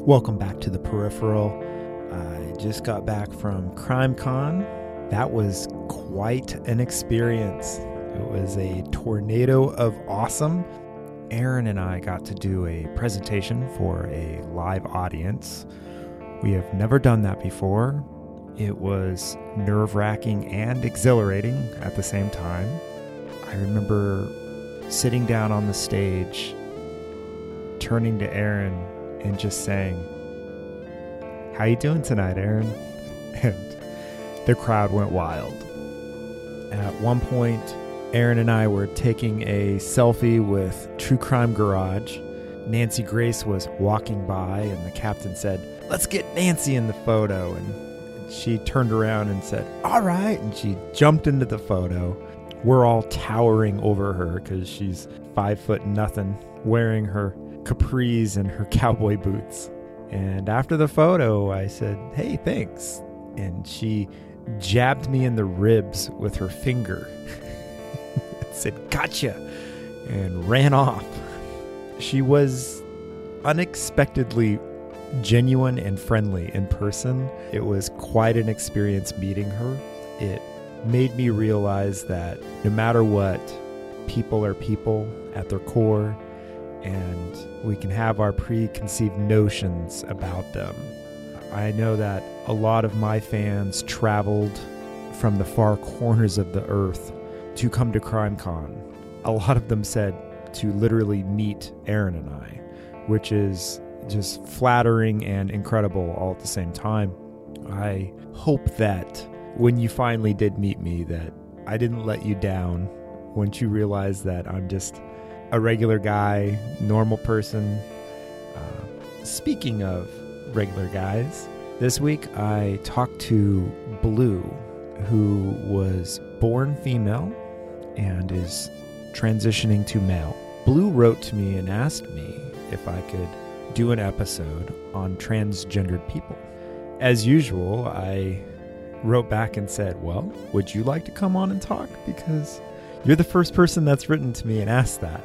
Welcome back to The Peripheral. I just got back from CrimeCon. That was quite an experience. It was a tornado of awesome. Aaron and I got to do a presentation for a live audience. We have never done that before. It was nerve-wracking and exhilarating at the same time. I remember sitting down on the stage, turning to Aaron and just saying, "How you doing tonight, Aaron?" And the crowd went wild. At one point, Aaron and I were taking a selfie with True Crime Garage. Nancy Grace was walking by and the captain said, "Let's get Nancy in the photo." And she turned around and said, "All right." And she jumped into the photo. We're all towering over her because she's 5'0", wearing her capris and her cowboy boots. And after the photo, I said, "Hey, thanks." And she jabbed me in the ribs with her finger. Said, "Gotcha," and ran off. She was unexpectedly genuine and friendly in person. It was quite an experience meeting her. It made me realize that no matter what, people are people at their core, and we can have our preconceived notions about them. I know that a lot of my fans traveled from the far corners of the earth to come to CrimeCon. A lot of them said to literally meet Aaron and I, which is just flattering and incredible all at the same time. I hope that when you finally did meet me, that I didn't let you down once you realized that I'm just a regular guy, normal person. Speaking of regular guys, this week I talked to Blue, who was born female and is transitioning to male. Blue wrote to me and asked me if I could do an episode on transgendered people. As usual, I wrote back and said, "Well, would you like to come on and talk? Because you're the first person that's written to me and asked that."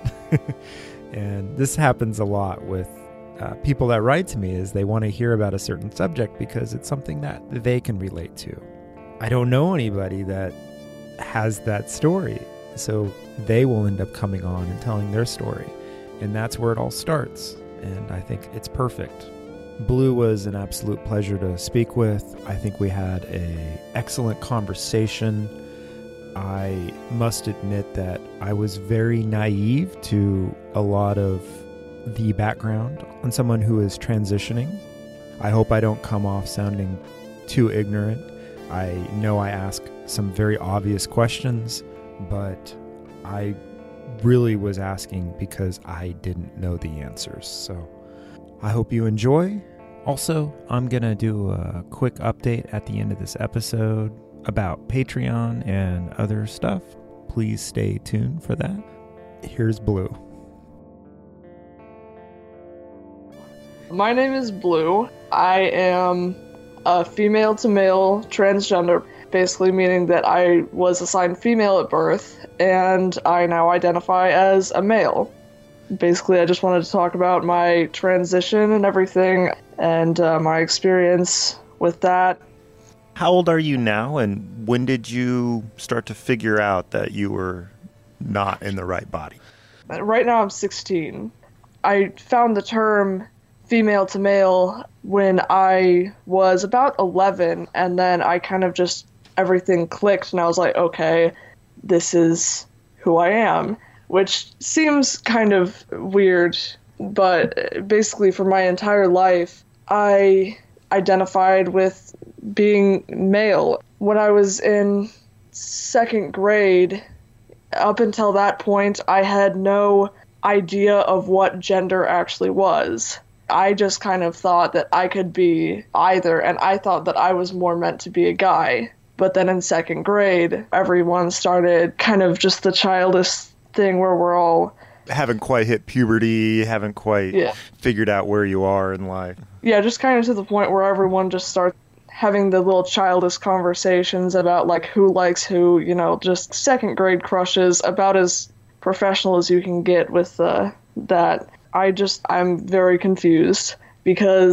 And this happens a lot with people that write to me, is they want to hear about a certain subject because it's something that they can relate to. I don't know anybody that has that story, so they will end up coming on and telling their story. And that's where it all starts. And I think it's perfect. Blue was an absolute pleasure to speak with. I think we had an excellent conversation. I must admit that I was very naive to a lot of the background on someone who is transitioning. I hope I don't come off sounding too ignorant. I know I ask some very obvious questions, but I really was asking because I didn't know the answers. So I hope you enjoy. Also, I'm going to do a quick update at the end of this episode about Patreon and other stuff. Please stay tuned for that. Here's Blue. My name is Blue. I am a female to male transgender, basically meaning that I was assigned female at birth, and I now identify as a male. Basically, I just wanted to talk about my transition and everything, and my experience with that. How old are you now, and when did you start to figure out that you were not in the right body? Right now I'm 16. I found the term female to male when I was about 11, and then I kind of just, everything clicked, and I was like, okay, this is who I am, which seems kind of weird, but basically for my entire life, I identified with being male. When I was in second grade, up until that point, I had no idea of what gender actually was. I just kind of thought that I could be either, and I thought that I was more meant to be a guy. But then in second grade, everyone started kind of just the childish thing where we're all haven't quite hit puberty, haven't quite figured out where you are in life. Yeah, just kind of to the point where everyone just starts having the little childish conversations about like who likes who, you know, just second grade crushes, about as professional as you can get with that. I'm very confused because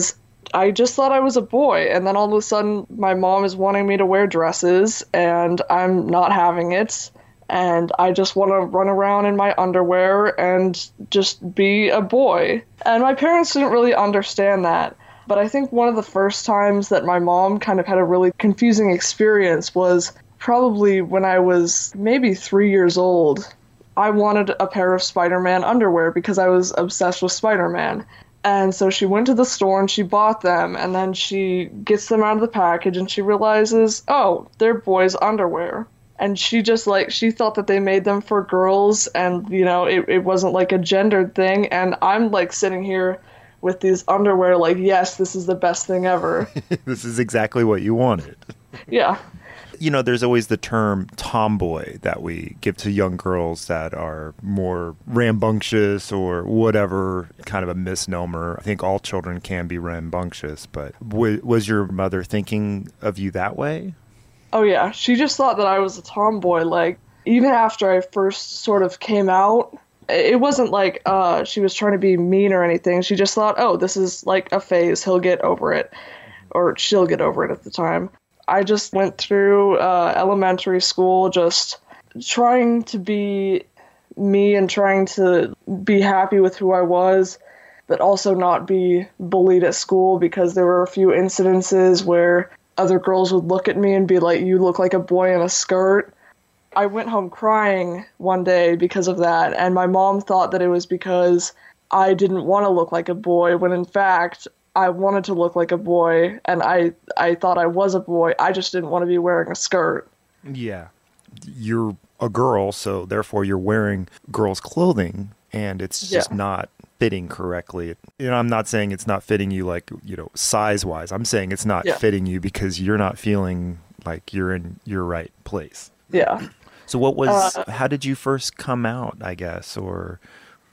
I just thought I was a boy, and then all of a sudden my mom is wanting me to wear dresses, and I'm not having it, and I just want to run around in my underwear and just be a boy. And my parents didn't really understand that, but I think one of the first times that my mom kind of had a really confusing experience was probably when I was maybe 3 years old. I wanted a pair of Spider-Man underwear because I was obsessed with Spider-Man. And so she went to the store and she bought them, and then she gets them out of the package and she realizes, oh, they're boys' underwear. And she just she thought that they made them for girls, and, it wasn't like a gendered thing. And I'm sitting here with these underwear yes, this is the best thing ever. This is exactly what you wanted. Yeah. There's always the term tomboy that we give to young girls that are more rambunctious or whatever, kind of a misnomer. I think all children can be rambunctious, but was your mother thinking of you that way? Oh, yeah. She just thought that I was a tomboy. Even after I first sort of came out, it wasn't she was trying to be mean or anything. She just thought, oh, this is a phase. He'll get over it. Or she'll get over it at the time. I just went through elementary school just trying to be me and trying to be happy with who I was, but also not be bullied at school, because there were a few incidences where other girls would look at me and be like, you look like a boy in a skirt. I went home crying one day because of that, and my mom thought that it was because I didn't want to look like a boy, when in fact I wanted to look like a boy, and I thought I was a boy. I just didn't want to be wearing a skirt. Yeah. You're a girl, so therefore you're wearing girls' clothing, and it's just not fitting correctly. I'm not saying it's not fitting you size-wise. I'm saying it's not fitting you because you're not feeling like you're in your right place. Yeah. So how did you first come out, I guess, or...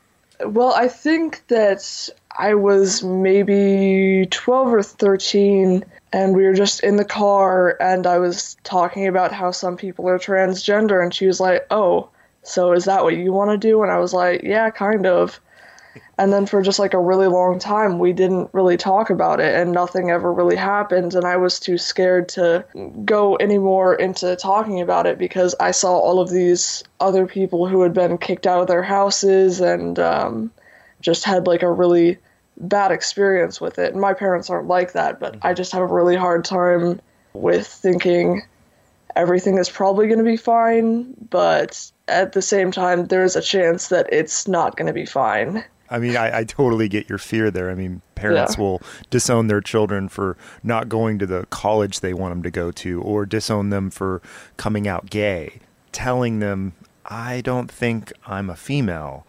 Well, I think that I was maybe 12 or 13, and we were just in the car, and I was talking about how some people are transgender, and she was like, oh, so is that what you want to do? And I was like, yeah, kind of. And then for just a really long time, we didn't really talk about it, and nothing ever really happened, and I was too scared to go any more into talking about it, because I saw all of these other people who had been kicked out of their houses and just had a really bad experience with it. And my parents aren't like that, but I just have a really hard time with thinking everything is probably going to be fine, but at the same time, there's a chance that it's not going to be fine. I mean, I totally get your fear there. I mean, parents will disown their children for not going to the college they want them to go to, or disown them for coming out gay. Telling them, I don't think I'm a female,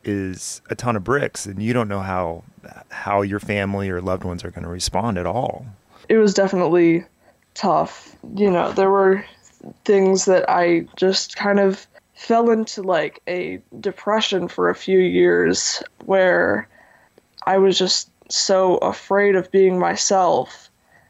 is a ton of bricks, and you don't know how your family or loved ones are going to respond at all. It was definitely tough. There were things that I just kind of fell into a depression for a few years, where I was just so afraid of being myself.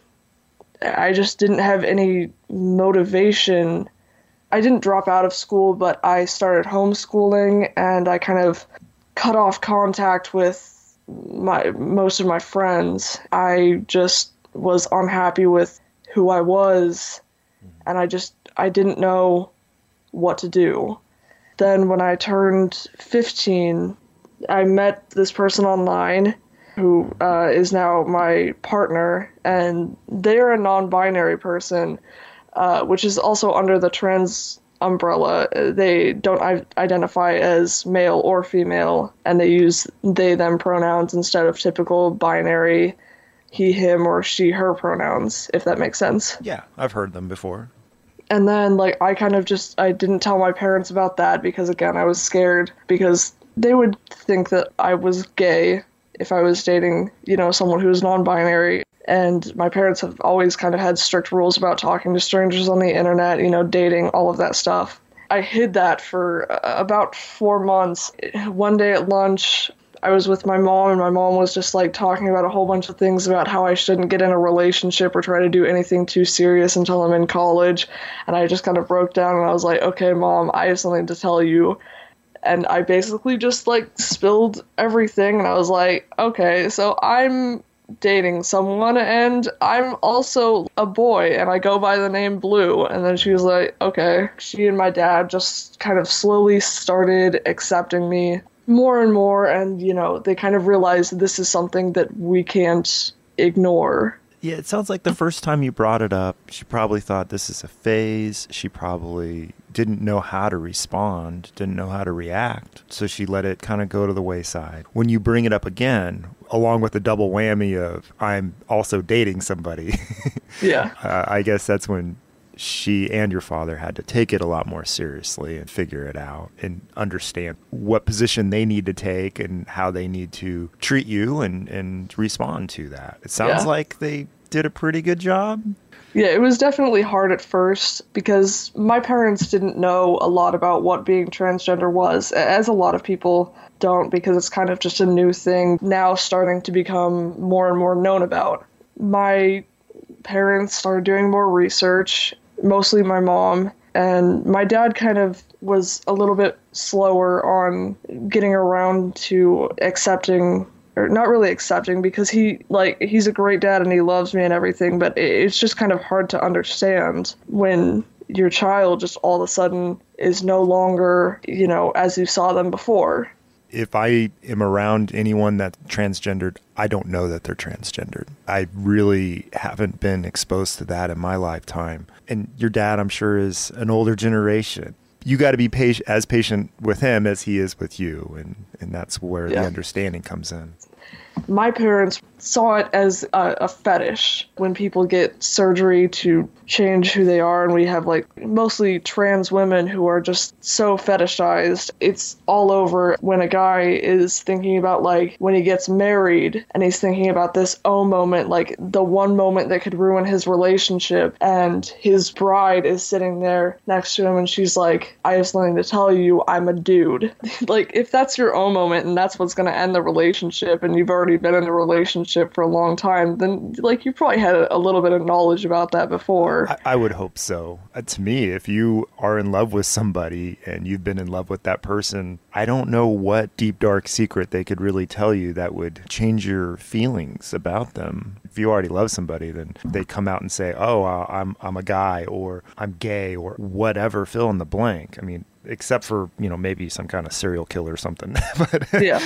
I just didn't have any motivation. I didn't drop out of school, but I started homeschooling, and I kind of cut off contact with most of my friends. I just was unhappy with who I was, and I didn't know what to do. Then when I turned 15, I met this person online who is now my partner, and they're a non-binary person, which is also under the trans umbrella. They don't identify as male or female, and they use they, them pronouns instead of typical binary he, him, or she, her pronouns, if that makes sense. Yeah, I've heard them before. And then, I kind of I didn't tell my parents about that because, again, I was scared because they would think that I was gay if I was dating, someone who was non-binary. And my parents have always kind of had strict rules about talking to strangers on the internet, dating, all of that stuff. I hid that for about 4 months. One day at lunch, I was with my mom, and my mom was just talking about a whole bunch of things about how I shouldn't get in a relationship or try to do anything too serious until I'm in college. And I just kind of broke down, and I was like, okay, Mom, I have something to tell you. And I basically just spilled everything, and I was like, okay, so I'm dating someone, and I'm also a boy, and I go by the name Blue. And then she was like, okay. She and my dad just kind of slowly started accepting me more and more, and, you know, they kind of realized this is something that we can't ignore. Yeah, it sounds like the first time you brought it up, she probably thought this is a phase. She probably didn't know how to respond, didn't know how to react. So she let it kind of go to the wayside. When you bring it up again, along with the double whammy of I'm also dating somebody, Yeah. I guess that's when she and your father had to take it a lot more seriously and figure it out and understand what position they need to take and how they need to treat you and respond to that. It sounds like they did a pretty good job. Yeah, it was definitely hard at first because my parents didn't know a lot about what being transgender was, as a lot of people don't, because it's kind of just a new thing now starting to become more and more known about. My parents started doing more research, mostly my mom, and my dad kind of was a little bit slower on getting around to accepting, or not really accepting, because he's a great dad and he loves me and everything, but it's just kind of hard to understand when your child just all of a sudden is no longer, you know, as you saw them before. If I am around anyone that's transgendered, I don't know that they're transgendered. I really haven't been exposed to that in my lifetime. And your dad, I'm sure, is an older generation. You got to be as patient with him as he is with you. And that's where the understanding comes in. My parents saw it as a fetish when people get surgery to change who they are, and we have like mostly trans women who are just so fetishized. It's all over when a guy is thinking about like when he gets married and he's thinking about this moment, like the one moment that could ruin his relationship, and his bride is sitting there next to him and she's like, I have something to tell you, I'm a dude. Like if that's your moment and that's what's going to end the relationship, and you've already been in a relationship for a long time, then like you probably had a little bit of knowledge about that before. I would hope so. To me, if you are in love with somebody and you've been in love with that person, I don't know what deep dark secret they could really tell you that would change your feelings about them. If you already love somebody, then they come out and say, oh, I'm a guy, or I'm gay, or whatever, fill in the blank. I mean, except for, you know, maybe some kind of serial killer or something. But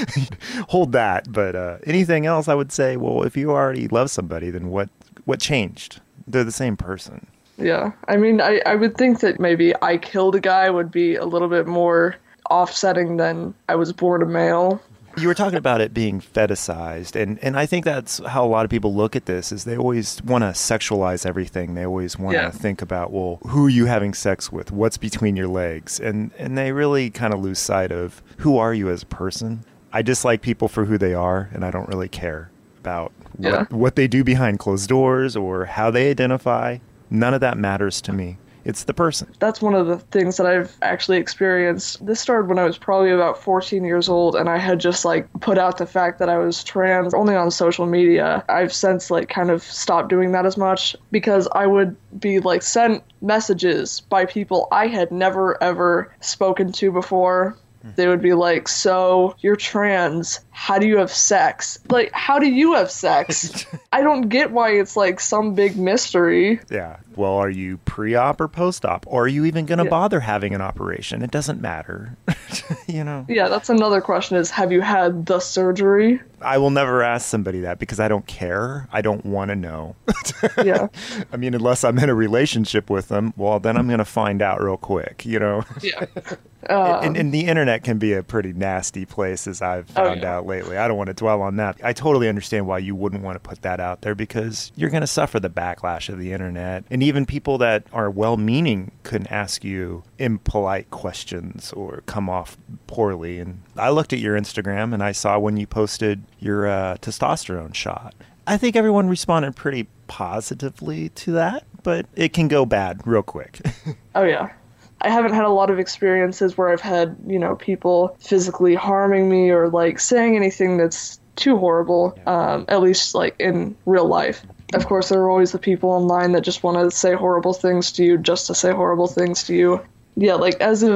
hold that. But anything else, I would say, well, if you already love somebody, then what changed? They're the same person. Yeah. I mean, I would think that maybe I killed a guy would be a little bit more offsetting than I was born a male. You were talking about it being fetishized, and I think that's how a lot of people look at this, is they always want to sexualize everything. They always want to think about, well, who are you having sex with? What's between your legs? And they really kind of lose sight of who are you as a person. I dislike people for who they are, and I don't really care about what they do behind closed doors or how they identify. None of that matters to me. It's the person. That's one of the things that I've actually experienced. This started when I was probably about 14 years old, and I had just like put out the fact that I was trans only on social media. I've since like kind of stopped doing that as much because I would be like sent messages by people I had never ever spoken to before. They would be like, so you're trans. How do you have sex? Like, how do you have sex? I don't get why it's like some big mystery. Yeah. Well, are you pre-op or post-op? Or are you even going to bother having an operation? It doesn't matter. You know? Yeah, that's another question is, have you had the surgery? I will never ask somebody that because I don't care. I don't want to know. Yeah. I mean, unless I'm in a relationship with them, well, then I'm going to find out real quick, you know? Yeah. And the internet can be a pretty nasty place, as I've found out lately. I don't want to dwell on that. I totally understand why you wouldn't want to put that out there because you're going to suffer the backlash of the internet. And even people that are well-meaning can ask you impolite questions or come off poorly. And I looked at your Instagram and I saw when you posted your testosterone shot. I think everyone responded pretty positively to that, but it can go bad real quick. Oh, yeah. I haven't had a lot of experiences where I've had, you know, people physically harming me or like saying anything that's too horrible, at least like in real life. Of course, there are always the people online that just want to say horrible things to you just to say horrible things to you. Yeah, like as of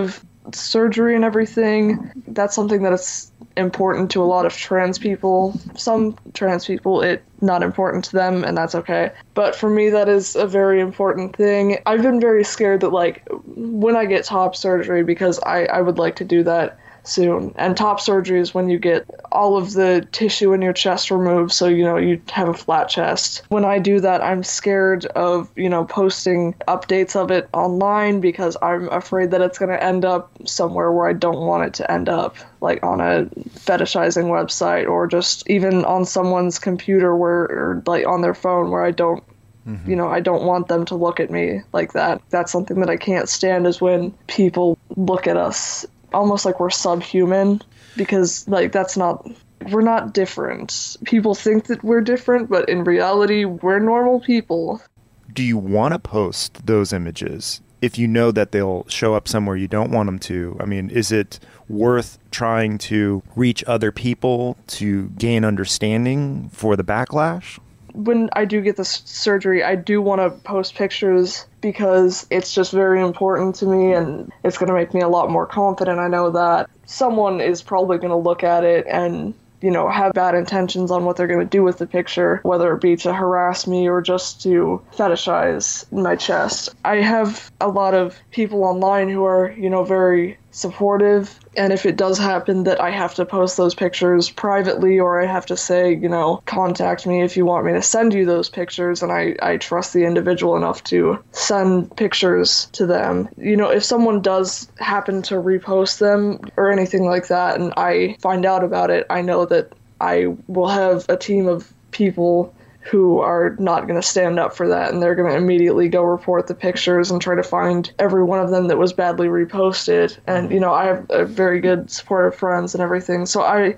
surgery and everything, that's something that is important to a lot of trans people. Some trans people, it's not important to them, and that's okay. But for me, that is a very important thing. I've been very scared that, like, when I get top surgery, because I would like to do that soon. And top surgery is when you get all of the tissue in your chest removed, so, you know, you have a flat chest. When I do that, I'm scared of, you know, posting updates of it online because I'm afraid that it's going to end up somewhere where I don't want it to end up, like on a fetishizing website or just even on someone's computer or like on their phone where I don't you know, I don't want them to look at me like that. That's something that I can't stand, is when people look at us almost like we're subhuman, because like we're not different. People think that we're different, but in reality, we're normal people. Do you want to post those images if you know that they'll show up somewhere you don't want them to? I mean, is it worth trying to reach other people to gain understanding for the backlash? When I do get this surgery, I do want to post pictures because it's just very important to me, and it's going to make me a lot more confident. I know that someone is probably going to look at it and, you know, have bad intentions on what they're going to do with the picture, whether it be to harass me or just to fetishize my chest. I have a lot of people online who are, you know, very supportive, and if it does happen that I have to post those pictures privately, or I have to say, you know, contact me if you want me to send you those pictures, and I trust the individual enough to send pictures to them. You know, if someone does happen to repost them or anything like that, and I find out about it, I know that I will have a team of people who are not going to stand up for that, and they're going to immediately go report the pictures and try to find every one of them that was badly reposted. And, you know, I have a very good supportive friends and everything, so I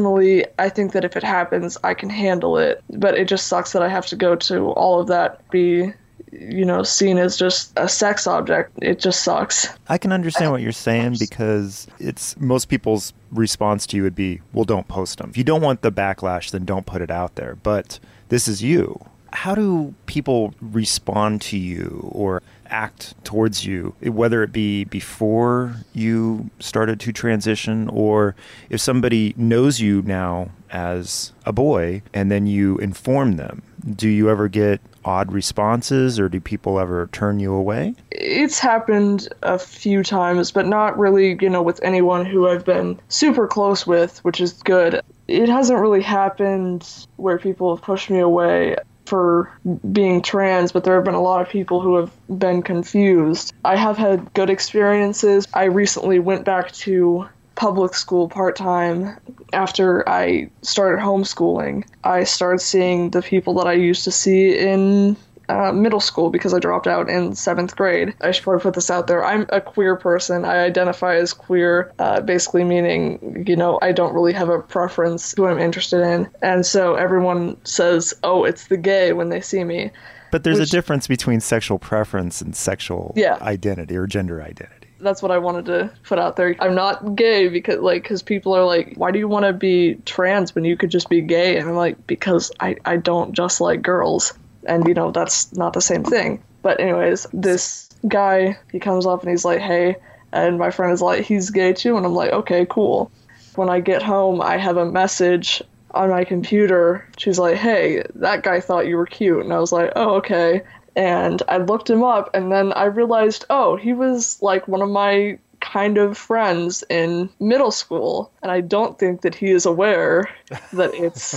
think that if it happens, I can handle it. But it just sucks that I have to go to all of that, be, you know, seen as just a sex object. It just sucks. I can understand what you're saying, because it's most people's response to you would be, well, don't post them. If you don't want the backlash, then don't put it out there. But this is you. How do people respond to you or act towards you, whether it be before you started to transition, or if somebody knows you now as a boy and then you inform them? Do you ever get odd responses, or do people ever turn you away? It's happened a few times, but not really, you know, with anyone who I've been super close with, which is good. It hasn't really happened where people have pushed me away for being trans, but there have been a lot of people who have been confused. I have had good experiences. I recently went back to public school part-time after I started homeschooling. I started seeing the people that I used to see in middle school because I dropped out in 7th grade. I should probably put this out there. I'm a queer person. I identify as queer, basically meaning, you know, I don't really have a preference who I'm interested in. And so everyone says, oh, it's the gay when they see me. But there's a difference between sexual preference and sexual identity or gender identity. That's what I wanted to put out there. I'm not gay because people are like, why do you want to be trans when you could just be gay? And I'm like, because I don't just like girls. And, you know, that's not the same thing. But anyways, this guy, he comes up and he's like, hey, and my friend is like, he's gay too. And I'm like, okay, cool. When I get home, I have a message on my computer. She's like, hey, that guy thought you were cute. And I was like, oh, okay. And I looked him up, and then I realized, oh, he was like one of my kind of friends in middle school. And I don't think that he is aware that it's...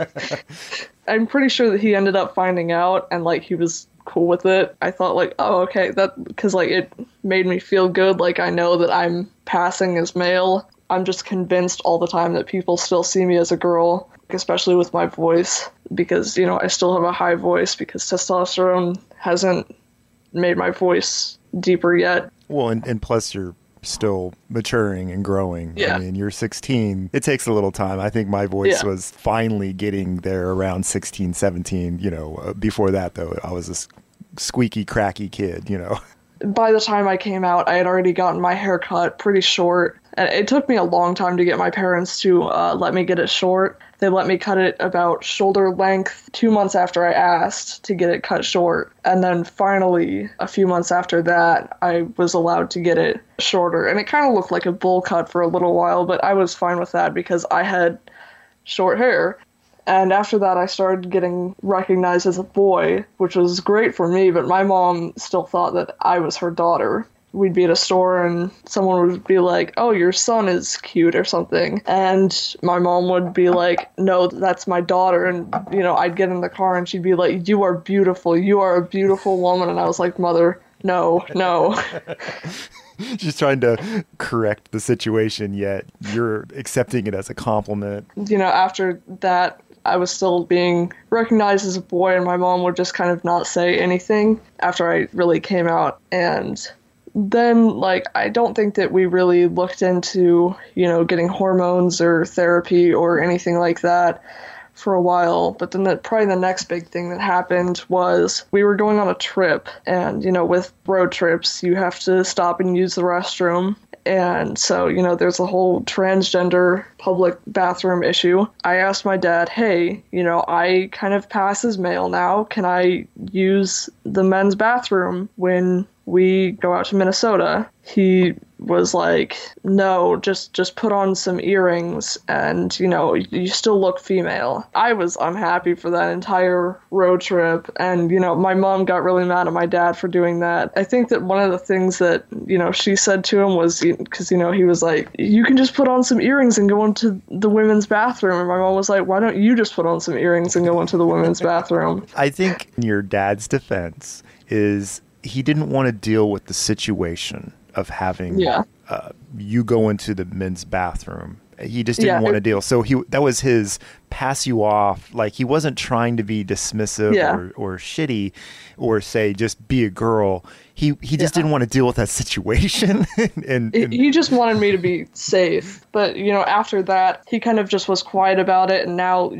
I'm pretty sure that he ended up finding out, and like he was cool with it. I thought like, oh, okay, that, because like it made me feel good. Like I know that I'm passing as male. I'm just convinced all the time that people still see me as a girl, especially with my voice, because, you know, I still have a high voice because testosterone hasn't made my voice deeper yet. Well, and plus you're still maturing and growing. Yeah. I mean, you're 16. It takes a little time. I think my voice was finally getting there around 16, 17. You know, before that, though, I was a squeaky, cracky kid, you know. By the time I came out, I had already gotten my hair cut pretty short. And it took me a long time to get my parents to let me get it short. They let me cut it about shoulder length 2 months after I asked to get it cut short. And then finally, a few months after that, I was allowed to get it shorter. And it kind of looked like a bowl cut for a little while, but I was fine with that because I had short hair. And after that, I started getting recognized as a boy, which was great for me, but my mom still thought that I was her daughter. We'd be at a store and someone would be like, oh, your son is cute or something. And my mom would be like, no, that's my daughter. And, I'd get in the car and she'd be like, you are beautiful. You are a beautiful woman. And I was like, Mother, no. Just trying to correct the situation, yet you're accepting it as a compliment. After that, I was still being recognized as a boy, and my mom would just kind of not say anything after I really came out. And then, I don't think that we really looked into, getting hormones or therapy or anything like that for a while. But then probably the next big thing that happened was we were going on a trip, and, with road trips, you have to stop and use the restroom. And so, there's a whole transgender public bathroom issue. I asked my dad, hey, I kind of pass as male now. Can I use the men's bathroom when we go out to Minnesota? He was like, no, just put on some earrings and, you still look female. I was unhappy for that entire road trip. And, my mom got really mad at my dad for doing that. I think that one of the things that, she said to him was, because, he was like, you can just put on some earrings and go into the women's bathroom. And my mom was like, why don't you just put on some earrings and go into the women's bathroom? I think your dad's defense is he didn't want to deal with the situation of having you go into the men's bathroom. He just didn't want to deal. So that was his pass you off. Like, he wasn't trying to be dismissive or shitty or say just be a girl. He just didn't want to deal with that situation. and he just wanted me to be safe. But, after that, he kind of just was quiet about it. And now,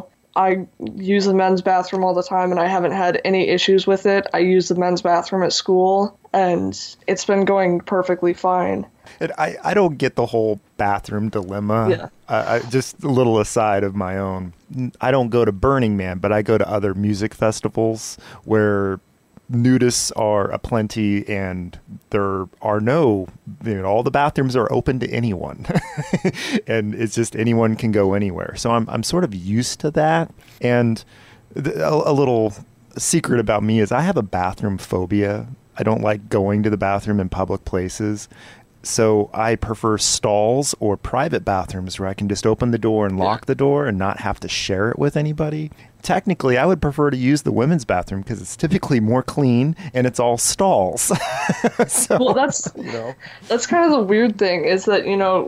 I use the men's bathroom all the time, and I haven't had any issues with it. I use the men's bathroom at school, and it's been going perfectly fine. And I don't get the whole bathroom dilemma. Yeah. Just a little aside of my own. I don't go to Burning Man, but I go to other music festivals where nudists are aplenty, and there are no, all the bathrooms are open to anyone. And it's just anyone can go anywhere. So I'm sort of used to that. And a little secret about me is I have a bathroom phobia. I don't like going to the bathroom in public places. So I prefer stalls or private bathrooms where I can just open the door and lock the door and not have to share it with anybody. Technically, I would prefer to use the women's bathroom because it's typically more clean and it's all stalls. Well, that's kind of the weird thing is that,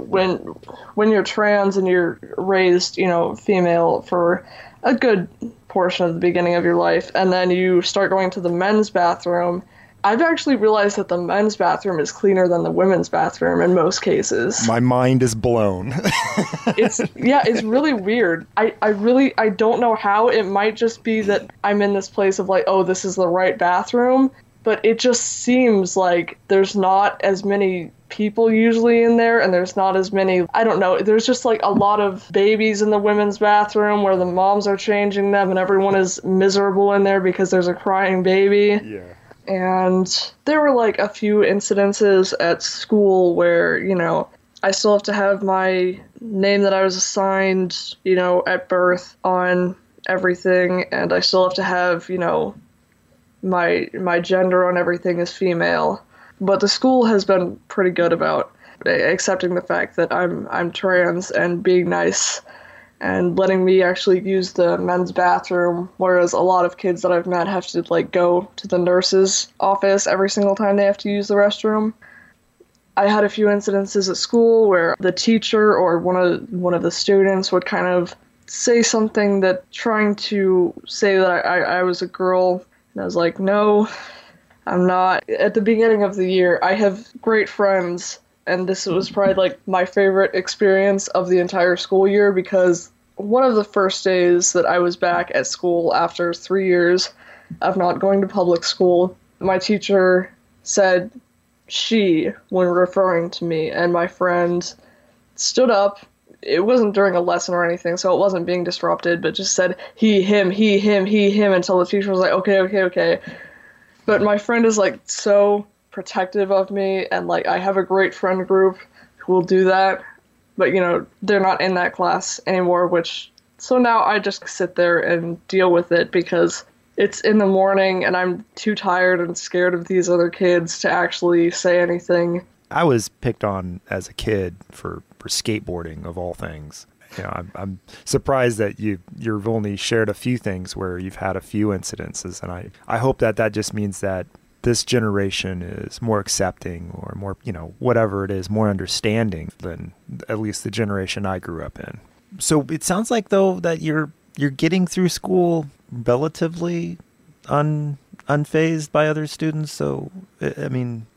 when you're trans and you're raised, female for a good portion of the beginning of your life, and then you start going to the men's bathroom, I've actually realized that the men's bathroom is cleaner than the women's bathroom in most cases. My mind is blown. It's really weird. I don't know how. It might just be that I'm in this place of like, oh, this is the right bathroom, but it just seems like there's not as many people usually in there, and there's not as many, I don't know, there's just like a lot of babies in the women's bathroom where the moms are changing them and everyone is miserable in there because there's a crying baby. Yeah. And there were like a few incidences at school where, I still have to have my name that I was assigned, at birth on everything. And I still have to have, my gender on everything is female. But the school has been pretty good about accepting the fact that I'm trans and being nice and letting me actually use the men's bathroom, whereas a lot of kids that I've met have to go to the nurse's office every single time they have to use the restroom. I had a few incidences at school where the teacher or one of the students would kind of say something that trying to say that I was a girl, and I was like, no, I'm not. At the beginning of the year, I have great friends, and this was probably like my favorite experience of the entire school year because one of the first days that I was back at school after 3 years of not going to public school, my teacher said, she when referring to me, and my friend stood up. It wasn't during a lesson or anything, so it wasn't being disrupted, but just said he, him, he, him, until the teacher was like, okay. But my friend is like so protective of me, and like I have a great friend group who will do that, but they're not in that class anymore, so now I just sit there and deal with it because it's in the morning and I'm too tired and scared of these other kids to actually say anything. I was picked on as a kid for skateboarding, of all things. I'm surprised that you've only shared a few things where you've had a few incidences, and I hope that just means that this generation is more accepting, or more, whatever it is, more understanding than at least the generation I grew up in. So it sounds like, though, that you're getting through school relatively unfazed by other students. So, I mean,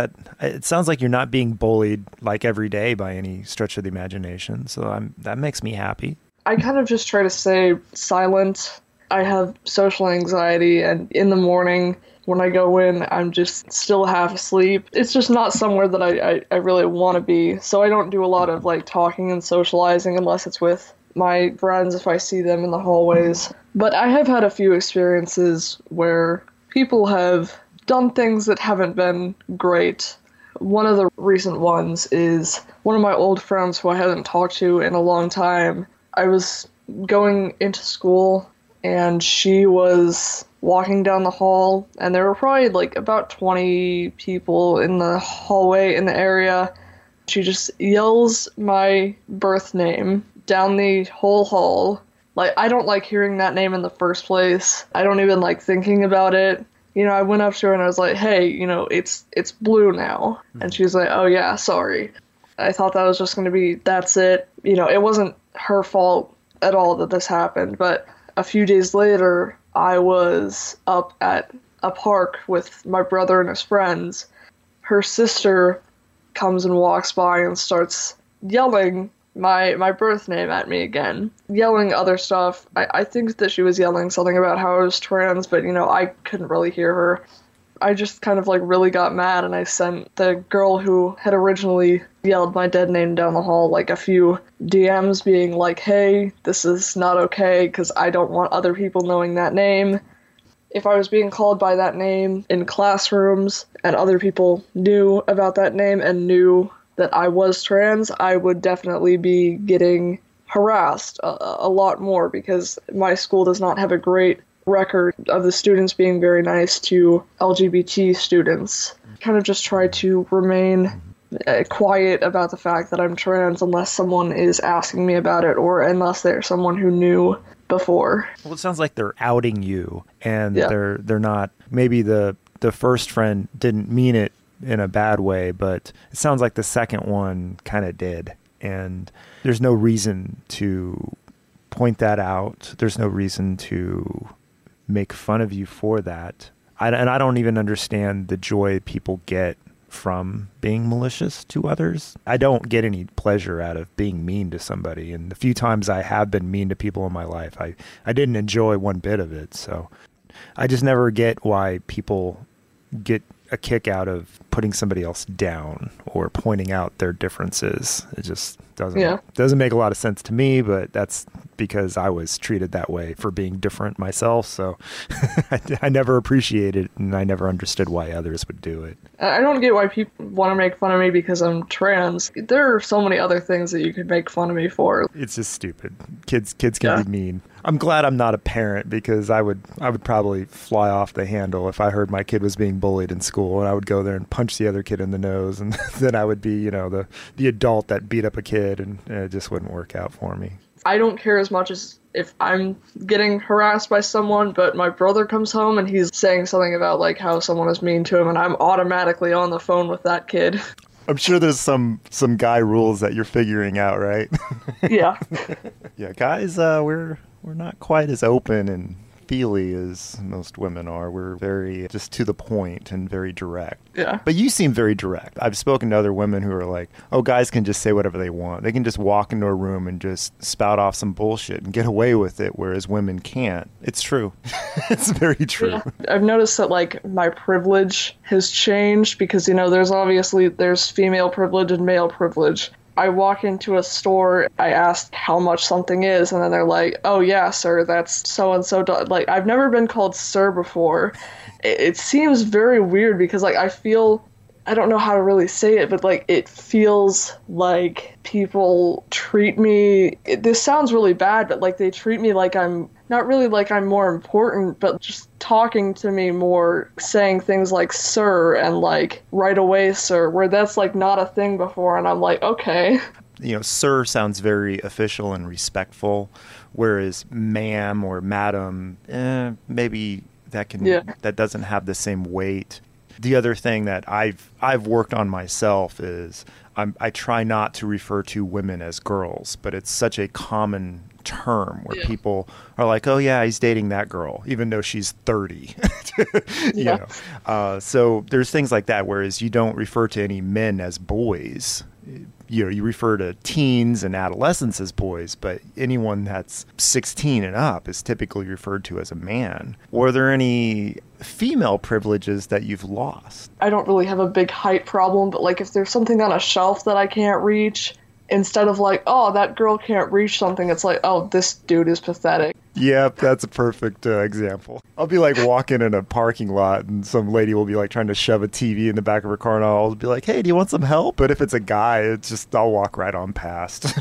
it sounds like you're not being bullied like every day by any stretch of the imagination. So that makes me happy. I kind of just try to stay silent. I have social anxiety, and in the morning when I go in, I'm just still half asleep. It's just not somewhere that I really want to be. So I don't do a lot of like talking and socializing unless it's with my friends if I see them in the hallways. But I have had a few experiences where people have done things that haven't been great. One of the recent ones is one of my old friends who I hadn't talked to in a long time. I was going into school and she was walking down the hall, and there were probably like about 20 people in the hallway in the area. She just yells my birth name down the whole hall. Like, I don't like hearing that name in the first place. I don't even like thinking about it. I went up to her and I was like, hey, it's Blue now. And she was like, oh yeah, sorry. I thought that was just going to be, that's it. It wasn't her fault at all that this happened. But a few days later, I was up at a park with my brother and his friends. Her sister comes and walks by and starts yelling my birth name at me again, yelling other stuff. I think that she was yelling something about how I was trans, but I couldn't really hear her. I just kind of like really got mad, and I sent the girl who had originally yelled my dead name down the hall like a few DMs being like, hey, this is not okay because I don't want other people knowing that name. If I was being called by that name in classrooms and other people knew about that name and knew that I was trans, I would definitely be getting harassed a lot more, because my school does not have a great record of the students being very nice to LGBT students. Kind of just try to remain quiet about the fact that I'm trans unless someone is asking me about it, or unless there's someone who knew before. Well, it sounds like they're outing you, and they're not, maybe the first friend didn't mean it in a bad way, but it sounds like the second one kind of did. And there's no reason to point that out. There's no reason to make fun of you for that. And I don't even understand the joy people get from being malicious to others. I don't get any pleasure out of being mean to somebody. And the few times I have been mean to people in my life, I didn't enjoy one bit of it. So I just never get why people get a kick out of putting somebody else down or pointing out their differences. It just doesn't make a lot of sense to me, but that's because I was treated that way for being different myself. So I never appreciated it, and I never understood why others would do it. I don't get why people want to make fun of me because I'm trans. There are so many other things that you could make fun of me for. It's just stupid. Kids can be mean. I'm glad I'm not a parent, because I would probably fly off the handle if I heard my kid was being bullied in school, and I would go there and punch the other kid in the nose, and then I would be, the adult that beat up a kid, and it just wouldn't work out for me. I don't care as much as if I'm getting harassed by someone, but my brother comes home and he's saying something about like how someone is mean to him, and I'm automatically on the phone with that kid. I'm sure there's some guy rules that you're figuring out, right? Yeah. Yeah, guys, we're not quite as open and touchy-feely as most women are. We're very just to the point and very direct. Yeah. But you seem very direct. I've spoken to other women who are like, oh, guys can just say whatever they want. They can just walk into a room and just spout off some bullshit and get away with it, whereas women can't. It's true. It's very true. Yeah. I've noticed that, like, my privilege has changed because, there's female privilege and male privilege. I walk into a store, I ask how much something is, and then they're like, oh yeah, sir, that's so-and-so. Like, I've never been called sir before. It seems very weird because, like, I don't know how to really say it, but, like, it feels like people treat me, this sounds really bad, but, like, they treat me like I'm, not really like I'm more important, but just talking to me more, saying things like sir and, like, right away, sir, where that's, like, not a thing before, and I'm like, okay. Sir sounds very official and respectful, whereas ma'am or madam, maybe that doesn't have the same weight. The other thing that I've worked on myself is I try not to refer to women as girls, but it's such a common term where people are like, oh yeah, he's dating that girl, even though she's 30. So there's things like that, whereas you don't refer to any men as boys. You refer to teens and adolescents as boys, but anyone that's 16 and up is typically referred to as a man. Were there any female privileges that you've lost? I don't really have a big height problem, but, like, if there's something on a shelf that I can't reach, instead of like, oh, that girl can't reach something, it's like, oh, this dude is pathetic. Yep, that's a perfect example. I'll be like walking in a parking lot and some lady will be like trying to shove a TV in the back of her car and I'll be like, hey, do you want some help? But if it's a guy, it's just, I'll walk right on past.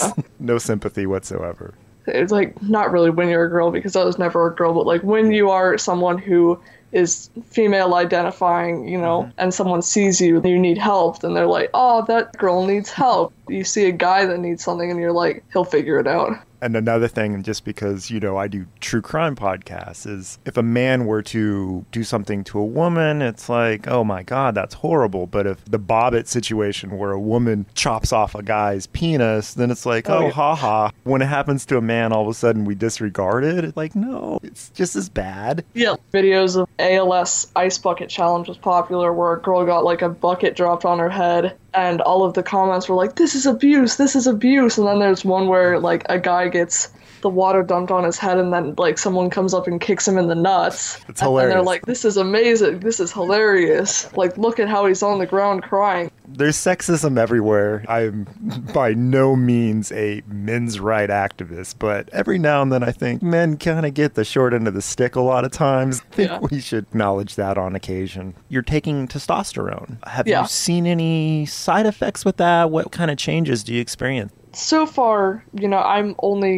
No sympathy whatsoever. It's like, not really when you're a girl, because I was never a girl, but like when you are someone who is female identifying, and someone sees you and you need help, then they're like, oh, that girl needs help. You see a guy that needs something and you're like, he'll figure it out. And another thing, just because, I do true crime podcasts, is if a man were to do something to a woman, it's like, oh my God, that's horrible. But if the Bobbitt situation where a woman chops off a guy's penis, then it's like, haha. When it happens to a man, all of a sudden we disregard it. It's like, no, it's just as bad. Yeah. Videos of ALS Ice Bucket Challenge was popular, where a girl got like a bucket dropped on her head. And all of the comments were like, this is abuse, this is abuse. And then there's one where, like, a guy gets the water dumped on his head and then, like, someone comes up and kicks him in the nuts. It's hilarious. And they're like, this is amazing, this is hilarious. Like, look at how he's on the ground crying. There's sexism everywhere. I'm by no means a men's right activist, but every now and then I think men kind of get the short end of the stick a lot of times. I think we should acknowledge that on occasion. You're taking testosterone. Have you seen any side effects with that? What kind of changes do you experience? So far, I'm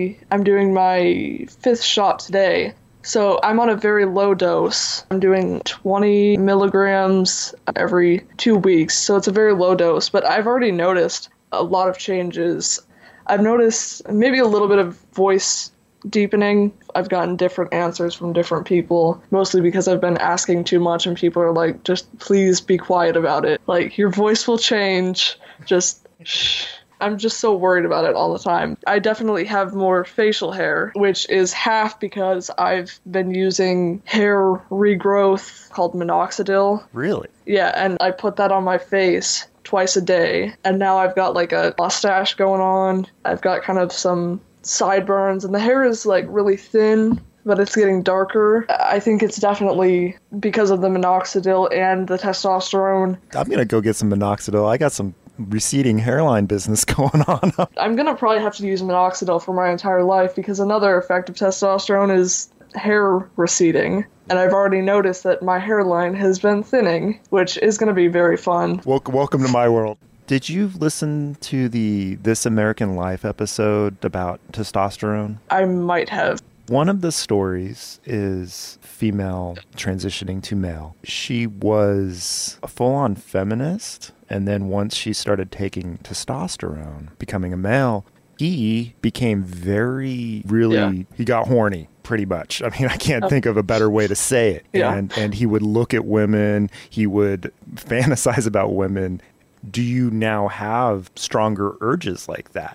doing my 5th shot today. So I'm on a very low dose. I'm doing 20 milligrams every 2 weeks. So it's a very low dose, but I've already noticed a lot of changes. I've noticed maybe a little bit of voice deepening. I've gotten different answers from different people, mostly because I've been asking too much and people are like, just please be quiet about it. Like, your voice will change. Just shh. I'm just so worried about it all the time. I definitely have more facial hair, which is half because I've been using hair regrowth called minoxidil. Really? Yeah, and I put that on my face twice a day. And now I've got like a mustache going on. I've got kind of some sideburns, and the hair is like really thin, but it's getting darker. I think it's definitely because of the minoxidil and the testosterone. I'm going to go get some minoxidil. I got some receding hairline business going on. I'm going to probably have to use minoxidil for my entire life, because another effect of testosterone is hair receding. And I've already noticed that my hairline has been thinning, which is going to be very fun. Welcome to my world. Did you listen to the This American Life episode about testosterone? I might have. One of the stories is female transitioning to male. She was a full-on feminist, and then once she started taking testosterone, becoming a male, he became he got horny, pretty much. I mean, I can't think of a better way to say it. Yeah. And he would look at women, he would fantasize about women. Do you now have stronger urges like that?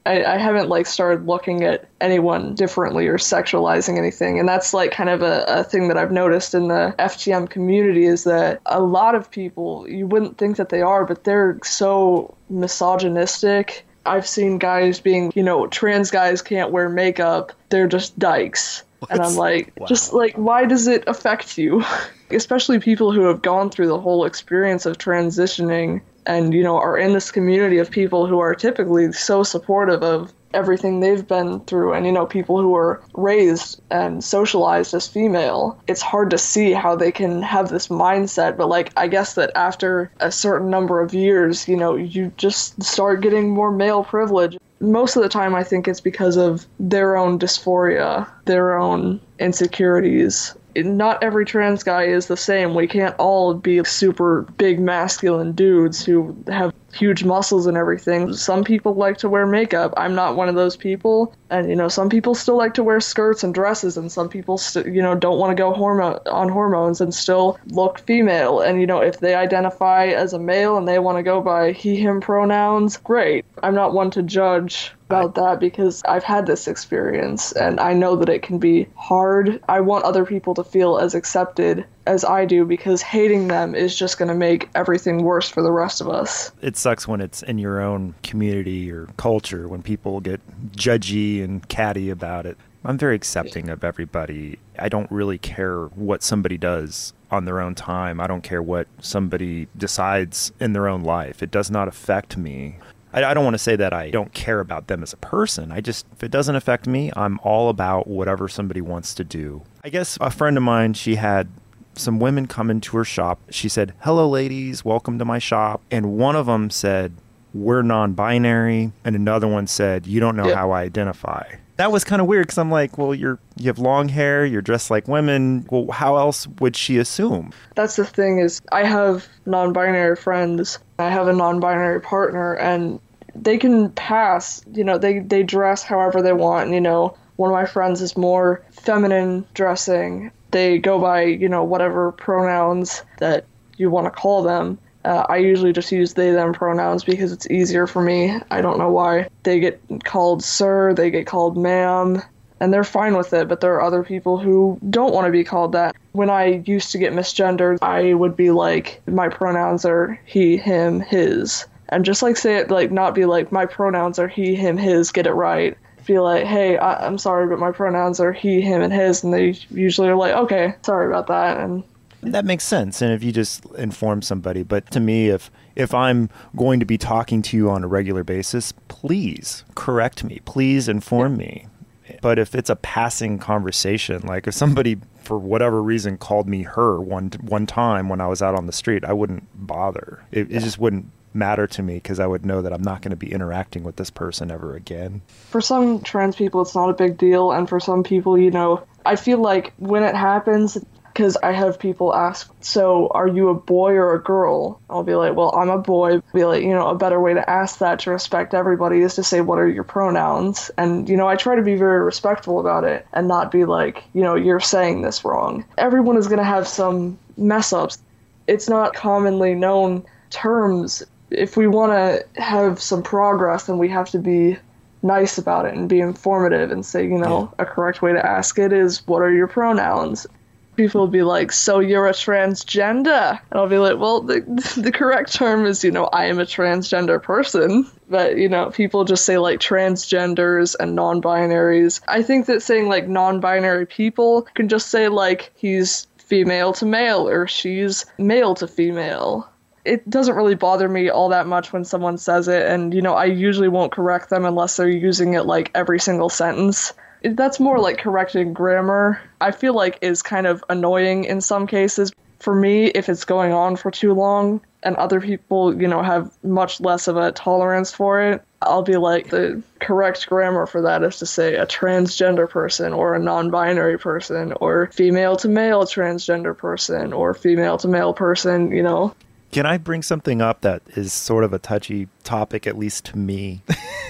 I haven't like started looking at anyone differently or sexualizing anything. And that's like kind of a thing that I've noticed in the FTM community is that a lot of people, you wouldn't think that they are, but they're so misogynistic. I've seen guys being, trans guys can't wear makeup. They're just dykes. What? And I'm like, wow. Just like, why does it affect you? Especially people who have gone through the whole experience of transitioning and, are in this community of people who are typically so supportive of everything they've been through and, people who are raised and socialized as female. It's hard to see how they can have this mindset, but like, I guess that after a certain number of years, you just start getting more male privilege. Most of the time, I think it's because of their own dysphoria, their own insecurities. Not every trans guy is the same. We can't all be super big masculine dudes who have huge muscles and everything. Some people like to wear makeup. I'm not one of those people. And, some people still like to wear skirts and dresses, and some people, don't want to go on hormones and still look female. And, if they identify as a male and they want to go by he, him pronouns, great. I'm not one to judge about that because I've had this experience and I know that it can be hard. I want other people to feel as accepted as I do because hating them is just going to make everything worse for the rest of us. It sucks when it's in your own community or culture when people get judgy and catty about it. I'm very accepting of everybody. I don't really care what somebody does on their own time. I don't care what somebody decides in their own life. It does not affect me. I don't want to say that I don't care about them as a person. If it doesn't affect me, I'm all about whatever somebody wants to do. I guess a friend of mine, she had some women come into her shop. She said, "Hello, ladies, welcome to my shop." And one of them said, "We're non-binary." And another one said, "You don't know how I identify." That was kind of weird because I'm like, well, you have long hair, you're dressed like women. Well, how else would she assume? That's the thing is I have non-binary friends. I have a non-binary partner and they can pass, they dress however they want. One of my friends is more feminine dressing. They go by, whatever pronouns that you want to call them. I usually just use they, them pronouns because it's easier for me. I don't know why. They get called sir, they get called ma'am, and they're fine with it, but there are other people who don't want to be called that. When I used to get misgendered, I would be like, my pronouns are he, him, his. And just like say it, like not be like, my pronouns are he, him, his, get it right. Be like, hey, I'm sorry, but my pronouns are he, him, and his. And they usually are like, okay, sorry about that. And that makes sense. And if you just inform somebody, but to me, if I'm going to be talking to you on a regular basis, please correct me, please inform me. But if it's a passing conversation, like if somebody for whatever reason called me her one time when I was out on the street, I wouldn't bother. It just wouldn't matter to me because I would know that I'm not going to be interacting with this person ever again. For some trans people, it's not a big deal. And for some people, I feel like when it happens, because I have people ask, so are you a boy or a girl? I'll be like, well, I'm a boy. Be like, a better way to ask that to respect everybody is to say, what are your pronouns? And, I try to be very respectful about it and not be like, you're saying this wrong. Everyone is going to have some mess ups. It's not commonly known terms. If we want to have some progress, then we have to be nice about it and be informative and say, a correct way to ask it is, what are your pronouns? People will be like, so you're a transgender? And I'll be like, well, the correct term is, I am a transgender person. But, people just say like transgenders and non-binaries. I think that saying like non-binary people can just say like he's female to male or she's male to female. It doesn't really bother me all that much when someone says it. And, I usually won't correct them unless they're using it like every single sentence. That's more like correcting grammar. I feel like is kind of annoying in some cases. For me, if it's going on for too long and other people, have much less of a tolerance for it, I'll be like, the correct grammar for that is to say a transgender person or a non-binary person or female to male transgender person or female to male person, Can I bring something up that is sort of a touchy topic, at least to me?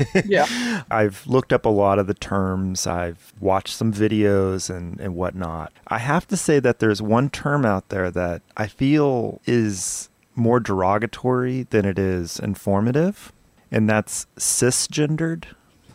Yeah. I've looked up a lot of the terms. I've watched some videos and whatnot. I have to say that there's one term out there that I feel is more derogatory than it is informative, and that's cisgendered.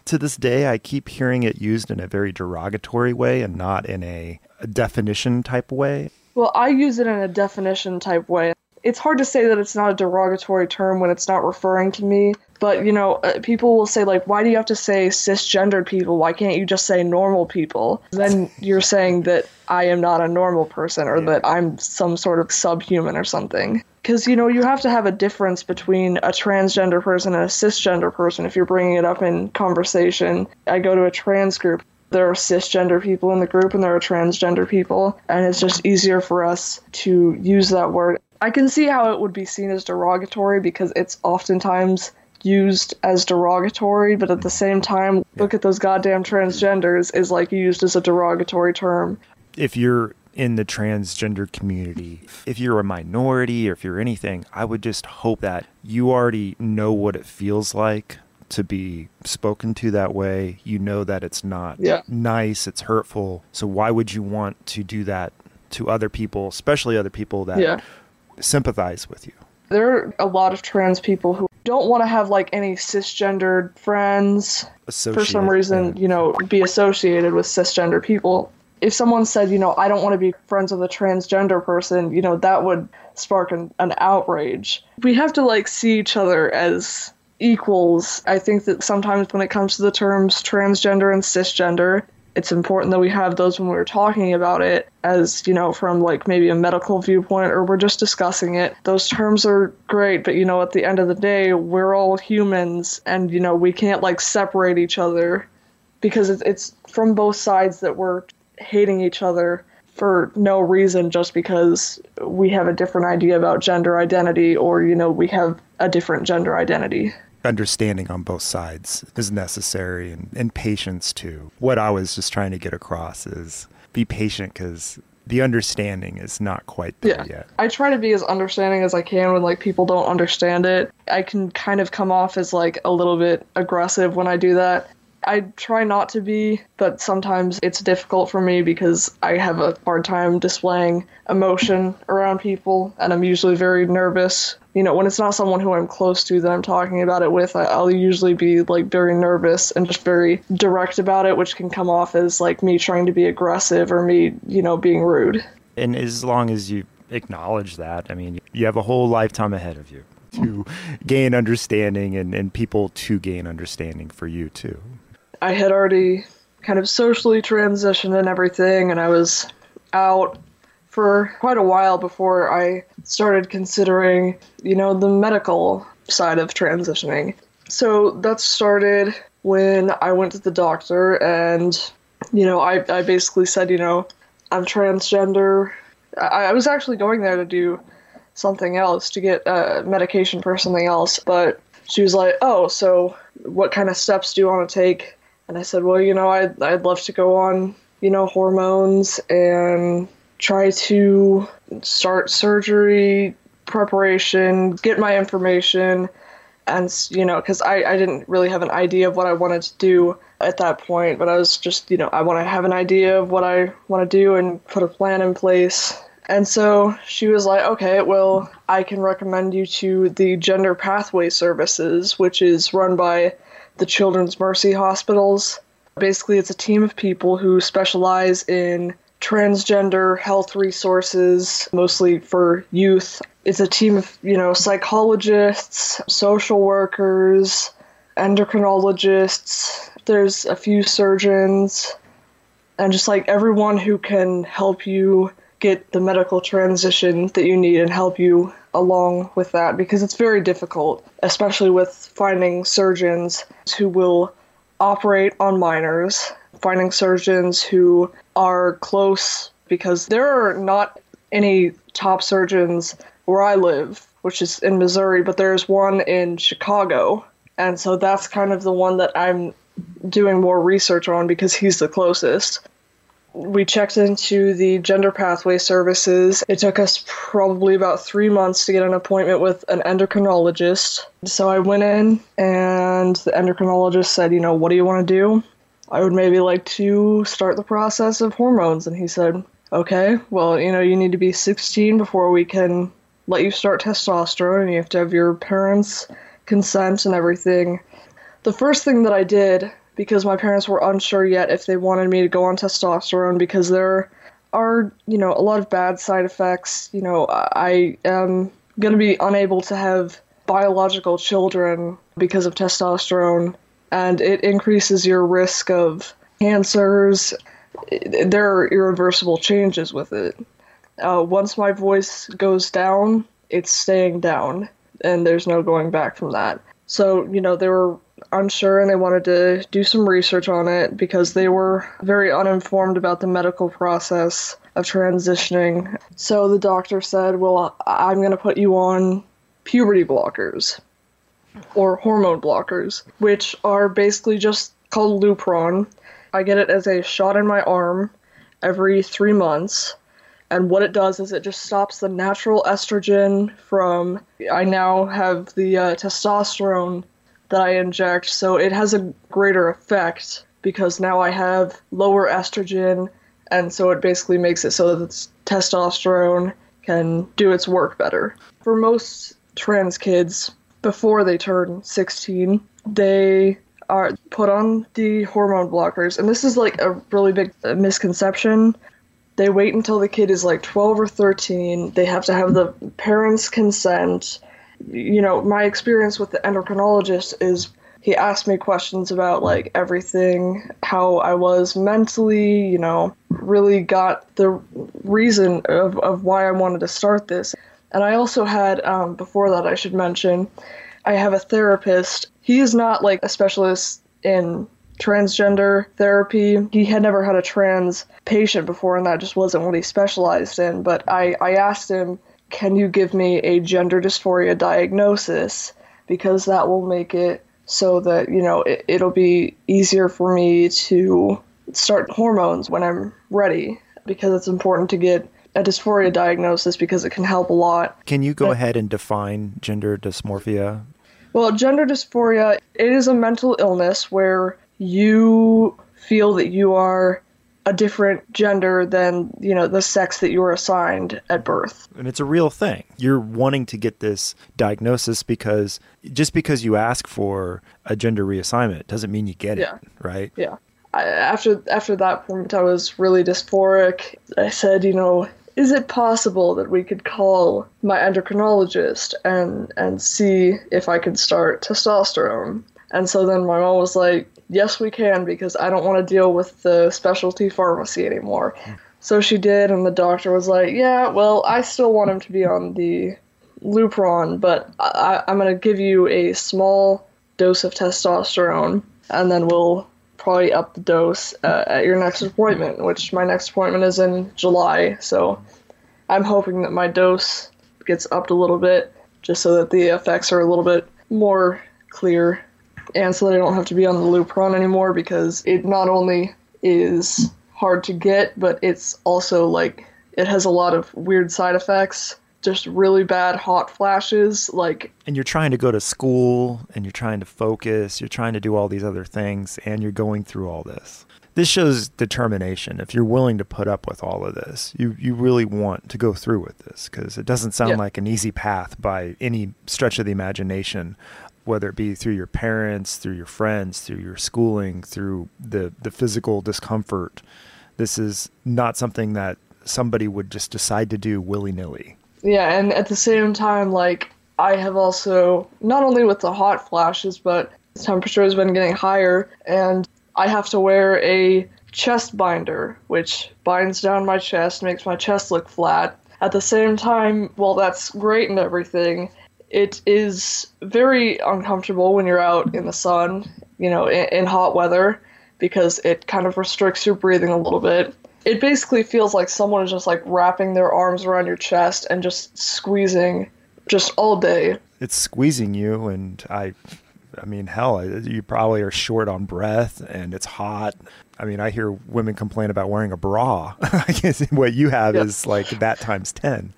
to this day, I keep hearing it used in a very derogatory way and not in a definition type way. Well, I use it in a definition type way. It's hard to say that it's not a derogatory term when it's not referring to me. But, people will say, like, why do you have to say cisgendered people? Why can't you just say normal people? Then you're saying that I am not a normal person or that I'm some sort of subhuman or something. Because, you have to have a difference between a transgender person and a cisgender person if you're bringing it up in conversation. I go to a trans group. There are cisgender people in the group and there are transgender people. And it's just easier for us to use that word. I can see how it would be seen as derogatory because it's oftentimes used as derogatory, but at the same time, look at those goddamn transgenders is like used as a derogatory term. If you're in the transgender community, if you're a minority or if you're anything, I would just hope that you already know what it feels like to be spoken to that way. You know that it's not nice, it's hurtful. So why would you want to do that to other people, especially other people that sympathize with you? There are a lot of trans people who don't want to have like any cisgendered friends for some reason, be associated with cisgender people. If someone said, I don't want to be friends with a transgender person, that would spark an outrage. We have to like see each other as equals. I think that sometimes when it comes to the terms transgender and cisgender, it's important that we have those when we're talking about it as, from like maybe a medical viewpoint or we're just discussing it. Those terms are great, but at the end of the day, we're all humans and, we can't like separate each other because it's from both sides that we're hating each other for no reason just because we have a different idea about gender identity or, we have a different gender identity. Understanding on both sides is necessary and patience too. What I was just trying to get across is be patient because the understanding is not quite there yet. I try to be as understanding as I can when like people don't understand it. I can kind of come off as like a little bit aggressive when I do that. I try not to be, but sometimes it's difficult for me because I have a hard time displaying emotion around people, and I'm usually very nervous. When it's not someone who I'm close to that I'm talking about it with, I'll usually be like very nervous and just very direct about it, which can come off as like me trying to be aggressive or me, being rude. And as long as you acknowledge that, I mean, you have a whole lifetime ahead of you to gain understanding and people to gain understanding for you too. I had already kind of socially transitioned and everything, and I was out for quite a while before I started considering, the medical side of transitioning. So that started when I went to the doctor and, I basically said, I'm transgender. I was actually going there to do something else, to get medication for something else, but she was like, oh, so what kind of steps do you want to take? And I said, well, I'd love to go on, hormones and try to start surgery preparation, get my information. And, because I didn't really have an idea of what I wanted to do at that point. But I was just, I want to have an idea of what I want to do and put a plan in place. And so she was like, okay, well, I can recommend you to the Gender Pathway Services, which is run by the Children's Mercy Hospitals. Basically, it's a team of people who specialize in transgender health resources, mostly for youth. It's a team of, psychologists, social workers, endocrinologists. There's a few surgeons, and just like everyone who can help you get the medical transition that you need and help you along with that, because it's very difficult, especially with finding surgeons who will operate on minors, finding surgeons who are close, because there are not any top surgeons where I live, which is in Missouri, but there's one in Chicago, and so that's kind of the one that I'm doing more research on because he's the closest. We checked into the Gender Pathway Services. It took us probably about 3 months to get an appointment with an endocrinologist. So I went in, and the endocrinologist said, what do you want to do? I would maybe like to start the process of hormones. And he said, okay, well, you need to be 16 before we can let you start testosterone, and you have to have your parents' consent and everything. The first thing that I did because my parents were unsure yet if they wanted me to go on testosterone, because there are, a lot of bad side effects. I am going to be unable to have biological children because of testosterone, and it increases your risk of cancers. There are irreversible changes with it. Once my voice goes down, it's staying down, and there's no going back from that. So, they were unsure and they wanted to do some research on it because they were very uninformed about the medical process of transitioning. So the doctor said, well, I'm going to put you on puberty blockers, or hormone blockers, which are basically just called Lupron. I get it as a shot in my arm every 3 months. And what it does is it just stops the natural estrogen from, I now have the testosterone that I inject, so it has a greater effect because now I have lower estrogen, and so it basically makes it so that testosterone can do its work better. For most trans kids, before they turn 16, they are put on the hormone blockers, and this is like a really big misconception. They wait until the kid is like 12 or 13. They have to have the parents' consent. My experience with the endocrinologist is he asked me questions about like everything, how I was mentally, really got the reason of why I wanted to start this. And I also had, before that I should mention, I have a therapist. He is not like a specialist in transgender therapy. He had never had a trans patient before, and that just wasn't what he specialized in. But I asked him, can you give me a gender dysphoria diagnosis? Because that will make it so that, it'll be easier for me to start hormones when I'm ready, because it's important to get a dysphoria diagnosis because it can help a lot. Can you go ahead and define gender dysmorphia? Well, gender dysphoria, it is a mental illness where you feel that you are a different gender than, the sex that you were assigned at birth. And it's a real thing. You're wanting to get this diagnosis because just because you ask for a gender reassignment doesn't mean you get it, right? Yeah. After that point, I was really dysphoric. I said, is it possible that we could call my endocrinologist and see if I could start testosterone? And so then my mom was like, yes, we can, because I don't want to deal with the specialty pharmacy anymore. So she did, and the doctor was like, yeah, well, I still want him to be on the Lupron, but I'm going to give you a small dose of testosterone, and then we'll probably up the dose at your next appointment, which my next appointment is in July. So I'm hoping that my dose gets upped a little bit, just so that the effects are a little bit more clear. And so that I don't have to be on the Lupron anymore, because it not only is hard to get, but it's also like, it has a lot of weird side effects, just really bad hot flashes. And you're trying to go to school, and you're trying to focus, you're trying to do all these other things, and you're going through all this. This shows determination. If you're willing to put up with all of this, you really want to go through with this, because it doesn't sound like an easy path by any stretch of the imagination. Whether it be through your parents, through your friends, through your schooling, through the physical discomfort. This is not something that somebody would just decide to do willy-nilly. Yeah, and at the same time, I have also, not only with the hot flashes, but the temperature has been getting higher, and I have to wear a chest binder, which binds down my chest, makes my chest look flat. At the same time, while that's great and everything, it is very uncomfortable when you're out in the sun, in hot weather, because it kind of restricts your breathing a little bit. It basically feels like someone is just wrapping their arms around your chest and just squeezing just all day. It's squeezing you, and I mean, hell, you probably are short on breath, and it's hot. I mean, I hear women complain about wearing a bra. I guess what you have is that times 10.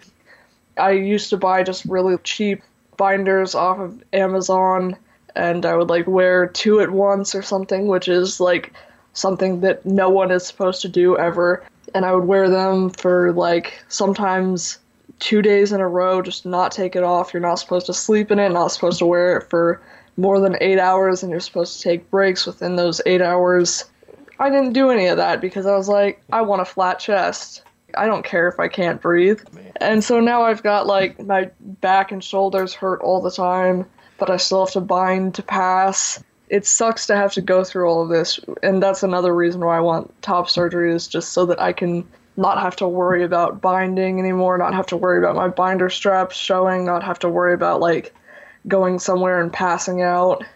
I used to buy just really cheap binders off of Amazon, and I would wear 2 at once or something, which is something that no one is supposed to do ever. And I would wear them for sometimes 2 days in a row, just not take it off. You're not supposed to sleep in it, not supposed to wear it for more than 8 hours and you're supposed to take breaks within those 8 hours. I didn't do any of that because I was like, I want a flat chest. I don't care if I can't breathe. And so now I've got like my back and shoulders hurt all the time, but I still have to bind to pass. It sucks to have to go through all of this, and that's another reason why I want top surgery, is just so that I can not have to worry about binding anymore, not have to worry about my binder straps showing, not have to worry about like going somewhere and passing out.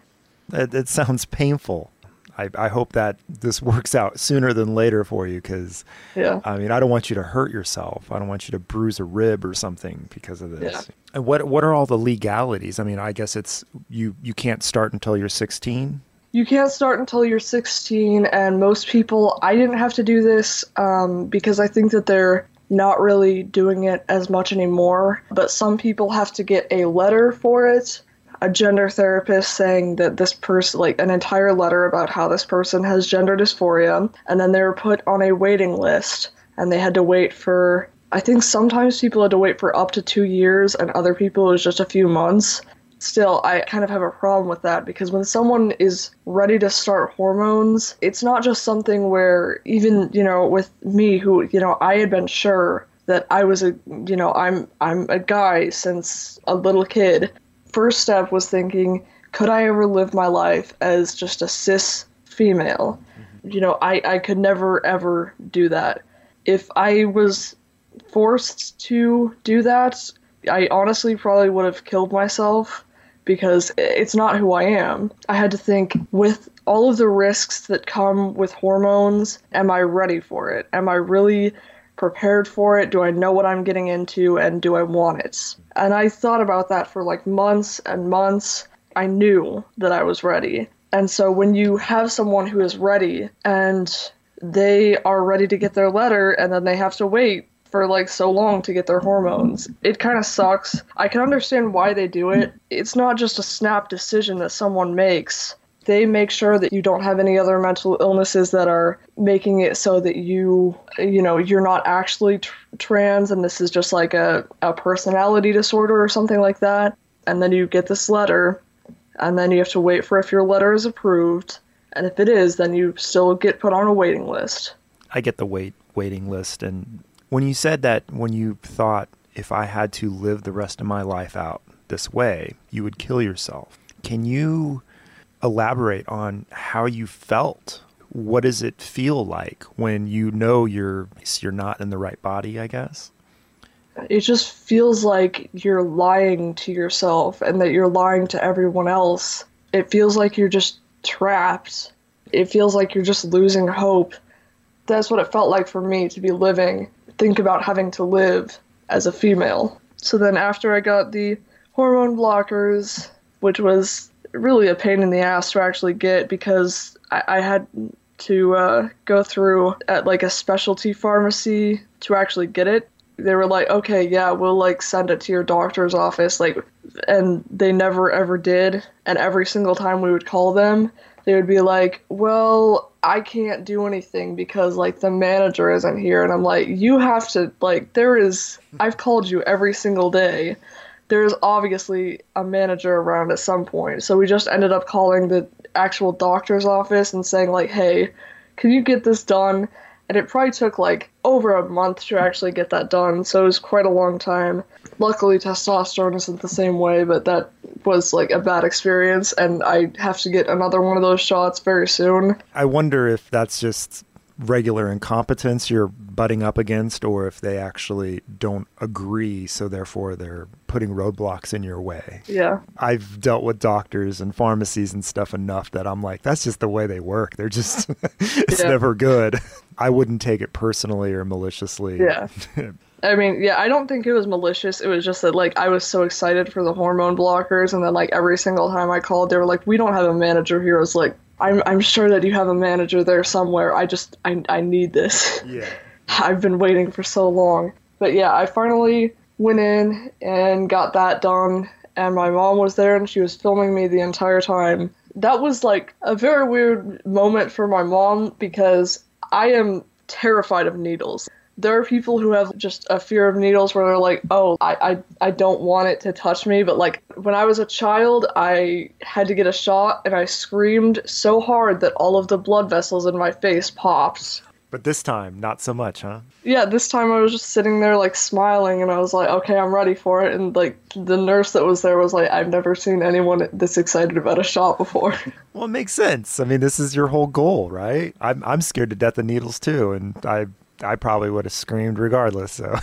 It sounds painful. I hope that this works out sooner than later for you, because yeah. I mean, I don't want you to hurt yourself. I don't want you to bruise a rib or something because of this. Yeah. And what are all the legalities? I mean, I guess it's you can't start until you're 16. You can't start until you're 16, and most people, I didn't have to do this because I think that they're not really doing it as much anymore, but some people have to get a letter for it, a gender therapist saying that this person, like an entire letter about how this person has gender dysphoria, and then they were put on a waiting list, and they had to wait for, I think sometimes people had to wait for up to 2 years, and other people it was just a few months. Still, I kind of have a problem with that, because when someone is ready to start hormones, it's not just something where, even, you know, with me, who, you know, I had been sure that I was I'm a guy since a little kid. First step was thinking, could I ever live my life as just a cis female? Mm-hmm. You know, I could never, ever do that. If I was forced to do that, I honestly probably would have killed myself, because it's not who I am. I had to think, with all of the risks that come with hormones, am I ready for it? Am I really prepared for it? Do I know what I'm getting into, and do I want it? And I thought about that for like months and months. I knew that I was ready. And so when you have someone who is ready, and they are ready to get their letter, and then they have to wait for like so long to get their hormones, it kind of sucks. I can understand why they do it. It's not just a snap decision that someone makes. They make sure that you don't have any other mental illnesses that are making it so that you're not actually trans, and this is just like a personality disorder or something like that. And then you get this letter, and then you have to wait for if your letter is approved. And if it is, then you still get put on a waiting list. I get the waiting list. And when you said that, when you thought, if I had to live the rest of my life out this way, you would kill yourself. Can you elaborate on how you felt? What does it feel like when you know you're not in the right body, I guess? It just feels like you're lying to yourself, and that you're lying to everyone else. It feels like you're just trapped. It feels like you're just losing hope. That's what it felt like for me to be living. Think about having to live as a female. So then after I got the hormone blockers, which was really a pain in the ass to actually get, because I had to go through at like a specialty pharmacy to actually get it. They were like, okay, yeah, we'll like send it to your doctor's office, like, and they never ever did. And every single time we would call them, they would be like, well, I can't do anything because like the manager isn't here. And I'm like, you have to, like, I've called you every single day. There's obviously a manager around at some point. So we just ended up calling the actual doctor's office and saying like, hey, can you get this done? And it probably took like over a month to actually get that done. So it was quite a long time. Luckily, testosterone isn't the same way, but that was like a bad experience. And I have to get another one of those shots very soon. I wonder if that's just regular incompetence you're butting up against, or if they actually don't agree, so therefore they're putting roadblocks in your way. Yeah. I've dealt with doctors and pharmacies and stuff enough that I'm like, that's just the way they work. They're just, it's never good. I wouldn't take it personally or maliciously. Yeah. I mean, yeah, I don't think it was malicious. It was just that, like, I was so excited for the hormone blockers, and then, like, every single time I called, they were like, we don't have a manager here. I was like, I'm sure that you have a manager there somewhere. I need this. Yeah. I've been waiting for so long. But yeah, I finally went in and got that done, and my mom was there, and she was filming me the entire time. That was, like, a very weird moment for my mom, because I am terrified of needles. there are people who have just a fear of needles where they're like, oh, I don't want it to touch me. But like when I was a child, I had to get a shot and I screamed so hard that all of the blood vessels in my face popped. But this time, not so much, huh? Yeah, this time I was just sitting there like smiling and I was like, okay, I'm ready for it. And like the nurse that was there was like, I've never seen anyone this excited about a shot before. Well, it makes sense. I mean, this is your whole goal, right? I'm scared to death of needles too, and I probably would have screamed regardless. So,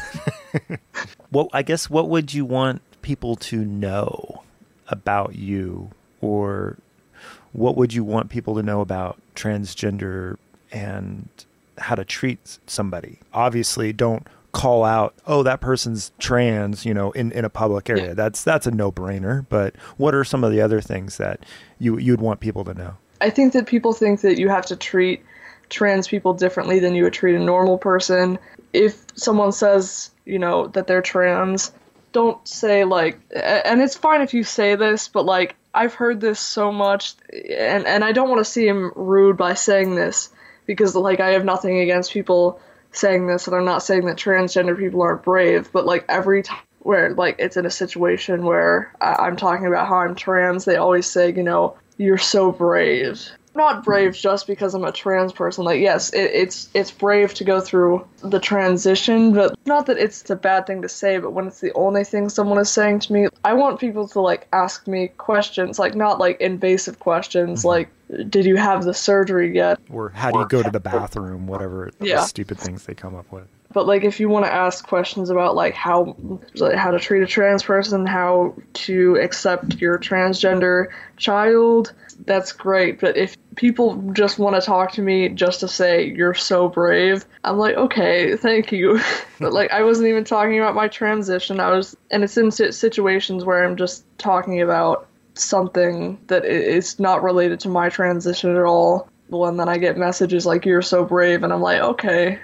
well, I guess what would you want people to know about you, or what would you want people to know about transgender and how to treat somebody? Obviously, don't call out, oh, that person's trans, in a public area. Yeah. That's a no-brainer. But what are some of the other things that you'd want people to know? I think that people think that you have to treat trans people differently than you would treat a normal person. If someone says, that they're trans, don't say like, and it's fine if you say this, but like, I've heard this so much, and I don't want to seem rude by saying this, because like, I have nothing against people saying this, and I'm not saying that transgender people aren't brave, but like every time where like it's in a situation where I'm talking about how I'm trans, they always say, you're so brave. Not brave just because I'm a trans person. Like, yes, it's brave to go through the transition, but not that it's a bad thing to say, but when it's the only thing someone is saying to me, I want people to like ask me questions, like not like invasive questions, like, did you have the surgery yet? Or how do you go to the bathroom, whatever stupid things they come up with. But like, if you want to ask questions about like how to treat a trans person, how to accept your transgender child, that's great. But if people just want to talk to me just to say you're so brave, I'm like, okay, thank you. But like, I wasn't even talking about my transition. And it's in situations where I'm just talking about something that is not related to my transition at all. Well, and then I get messages like, you're so brave, and I'm like, okay,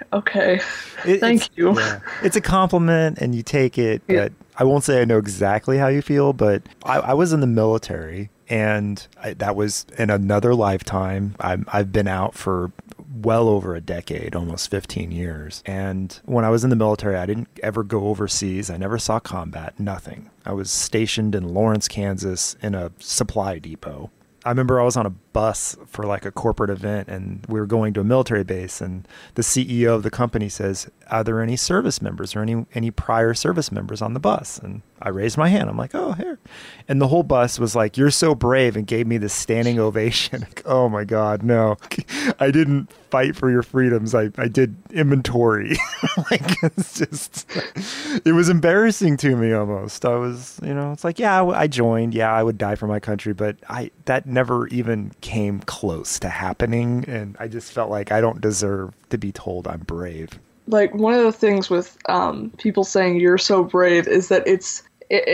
thank you. Yeah. It's a compliment, and you take it, but I won't say I know exactly how you feel, but I was in the military, and that was in another lifetime. I've been out for well over a decade, almost 15 years. And when I was in the military, I didn't ever go overseas. I never saw combat, nothing. I was stationed in Lawrence, Kansas in a supply depot. I remember I was on a bus for like a corporate event, and we were going to a military base, and the CEO of the company says, are there any service members or any prior service members on the bus? And I raised my hand. I'm like, oh, here. And the whole bus was like, you're so brave, and gave me this standing ovation. Oh my God, no. I didn't fight for your freedoms. I did inventory. Like, it's just, it was embarrassing to me almost. I was, it's like, yeah, I joined. Yeah, I would die for my country, but that never even came close to happening. And I just felt like I don't deserve to be told I'm brave. Like, one of the things with people saying you're so brave is that it's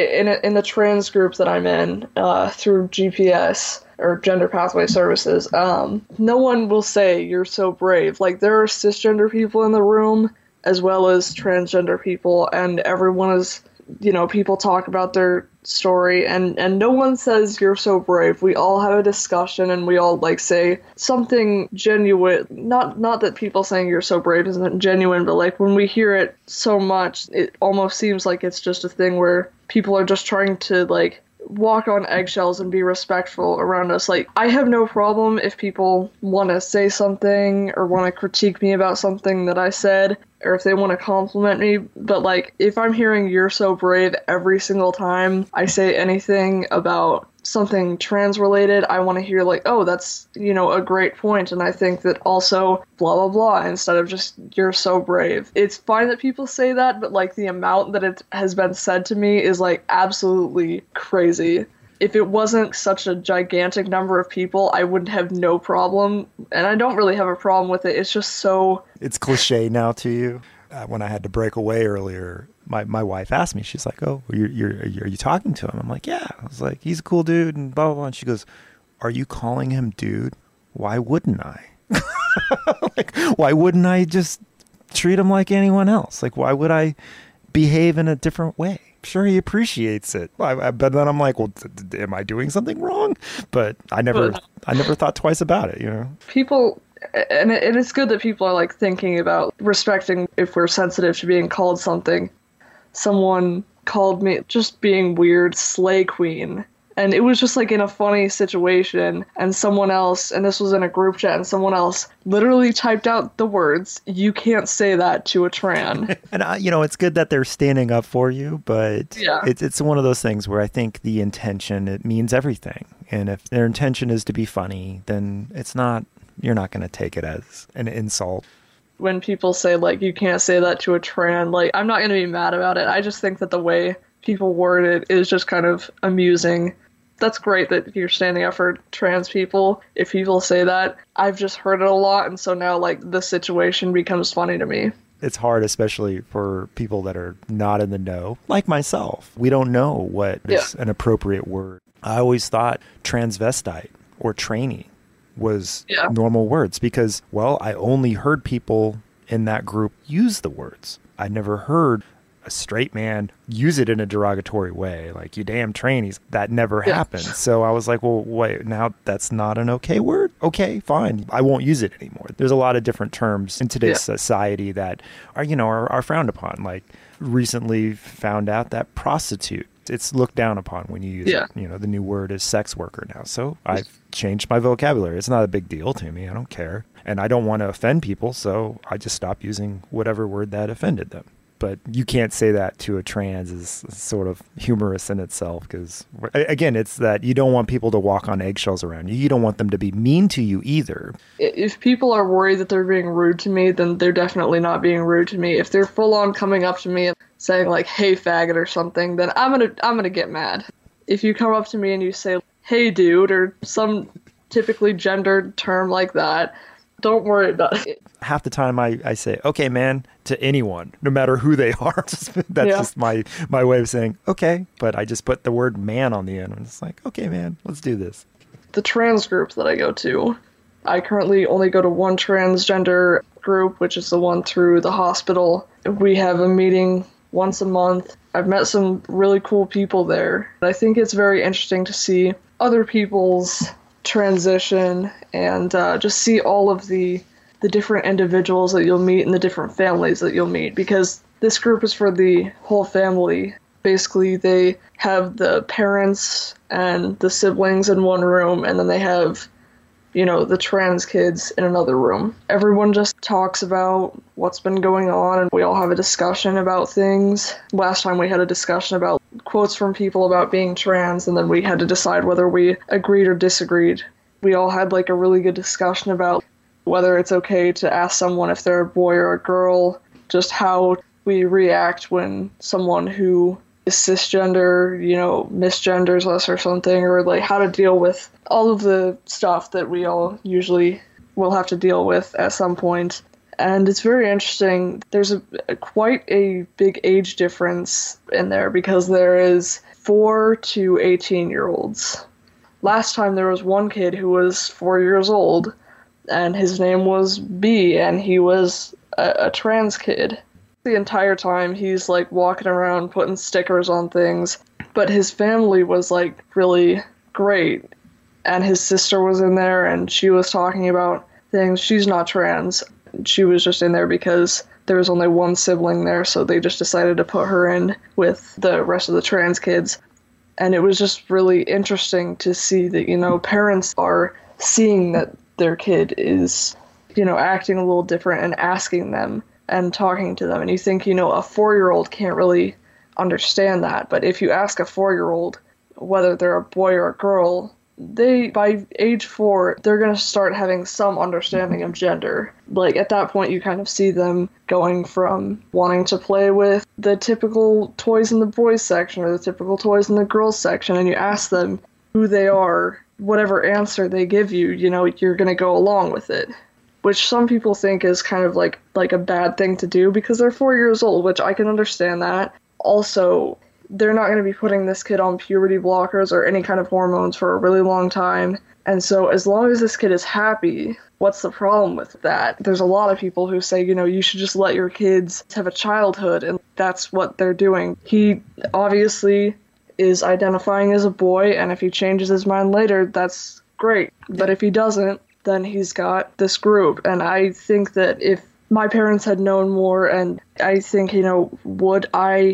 in the trans group that I'm in through GPS or Gender Pathway Services. No one will say you're so brave. Like, there are cisgender people in the room as well as transgender people, and everyone is, people talk about their story, and no one says you're so brave. We all have a discussion, and we all like say something genuine. Not that people saying you're so brave isn't genuine, but like when we hear it so much, it almost seems like it's just a thing where people are just trying to like walk on eggshells and be respectful around us. Like, I have no problem if people want to say something or want to critique me about something that I said, or if they want to compliment me, but like, if I'm hearing you're so brave every single time I say anything about something trans related, I want to hear like, oh, that's, a great point, and I think that also blah blah blah, instead of just you're so brave. It's fine that people say that, but like, the amount that it has been said to me is like absolutely crazy. If it wasn't such a gigantic number of people, I would have no problem, and I don't really have a problem with it. It's just so... It's cliche now to you. When I had to break away earlier, my wife asked me, she's like, oh, are you talking to him? I'm like, yeah. I was like, he's a cool dude, and blah, blah, blah. And she goes, are you calling him dude? Why wouldn't I? Like, why wouldn't I just treat him like anyone else? Like, why would I behave in a different way? Sure, he appreciates it. But then I'm like, well, am I doing something wrong? But I never thought twice about it, People And it's good that people are like thinking about respecting if we're sensitive to being called something. Someone called me just being weird Slay Queen. And it was just like in a funny situation, and someone else, and this was in a group chat, and someone else literally typed out the words, "You can't say that to a tran." And, it's good that they're standing up for you, but yeah. It's one of those things where I think the intention, it means everything. And if their intention is to be funny, then you're not going to take it as an insult. When people say, like, you can't say that to a tran, like, I'm not going to be mad about it. I just think that the way people word it is just kind of amusing. That's great that you're standing up for trans people. If people say that, I've just heard it a lot, and so now, like, the situation becomes funny to me. It's hard, especially for people that are not in the know, like myself. We don't know what is an appropriate word. I always thought transvestite or trainee was normal words because, well, I only heard people in that group use the words. I never heard a straight man use it in a derogatory way, like, you damn trainees. That never happened. So I was like, well, wait, now that's not an okay word? Okay, fine. I won't use it anymore. There's a lot of different terms in today's society that are frowned upon. Like, recently found out that prostitute, it's looked down upon when you use it. The new word is sex worker now. So I've changed my vocabulary. It's not a big deal to me. I don't care. And I don't want to offend people, so I just stopped using whatever word that offended them. But you can't say that to a trans is sort of humorous in itself because, again, it's that you don't want people to walk on eggshells around you. You don't want them to be mean to you either. If people are worried that they're being rude to me, then they're definitely not being rude to me. If they're full on coming up to me and saying, like, hey, faggot or something, then I'm gonna get mad. If you come up to me and you say, hey, dude, or some typically gendered term like that, don't worry about it. Half the time I say, okay, man, to anyone, no matter who they are. That's just my way of saying, okay. But I just put the word man on the end. I'm just like, okay, man, let's do this. The trans group that I go to, I currently only go to one transgender group, which is the one through the hospital. We have a meeting once a month. I've met some really cool people there. I think it's very interesting to see other people's transition and just see all of the different individuals that you'll meet and the different families that you'll meet, because this group is for the whole family. Basically, they have the parents and the siblings in one room, and then they have, the trans kids in another room. Everyone just talks about what's been going on, and we all have a discussion about things. Last time we had a discussion about quotes from people about being trans, and then we had to decide whether we agreed or disagreed. We all had like a really good discussion about whether it's okay to ask someone if they're a boy or a girl, just how we react when someone who is cisgender, misgenders us or something, or like how to deal with all of the stuff that we all usually will have to deal with at some point. And it's very interesting. There's quite a big age difference in there because there is 4 to 18-year-olds. Last time there was one kid who was 4 years old, and his name was B, and he was a trans kid. The entire time he's like walking around putting stickers on things, but his family was like really great. And his sister was in there, and she was talking about things. She's not trans. She was just in there because there was only one sibling there, so they just decided to put her in with the rest of the trans kids. And it was just really interesting to see that, parents are seeing that their kid is, acting a little different and asking them and talking to them. And you think, a 4-year-old can't really understand that. But if you ask a 4-year-old whether they're a boy or a girl, by age 4, they're going to start having some understanding of gender. Like, at that point, you kind of see them going from wanting to play with the typical toys in the boys section or the typical toys in the girls section, and you ask them who they are, whatever answer they give you, you're going to go along with it. Which some people think is kind of like a bad thing to do because they're 4 years old, which I can understand that. Also, they're not going to be putting this kid on puberty blockers or any kind of hormones for a really long time. And so as long as this kid is happy, what's the problem with that? There's a lot of people who say, you should just let your kids have a childhood, and that's what they're doing. He obviously is identifying as a boy, and if he changes his mind later, that's great. But if he doesn't, then he's got this group. And I think that if my parents had known more, and I think, would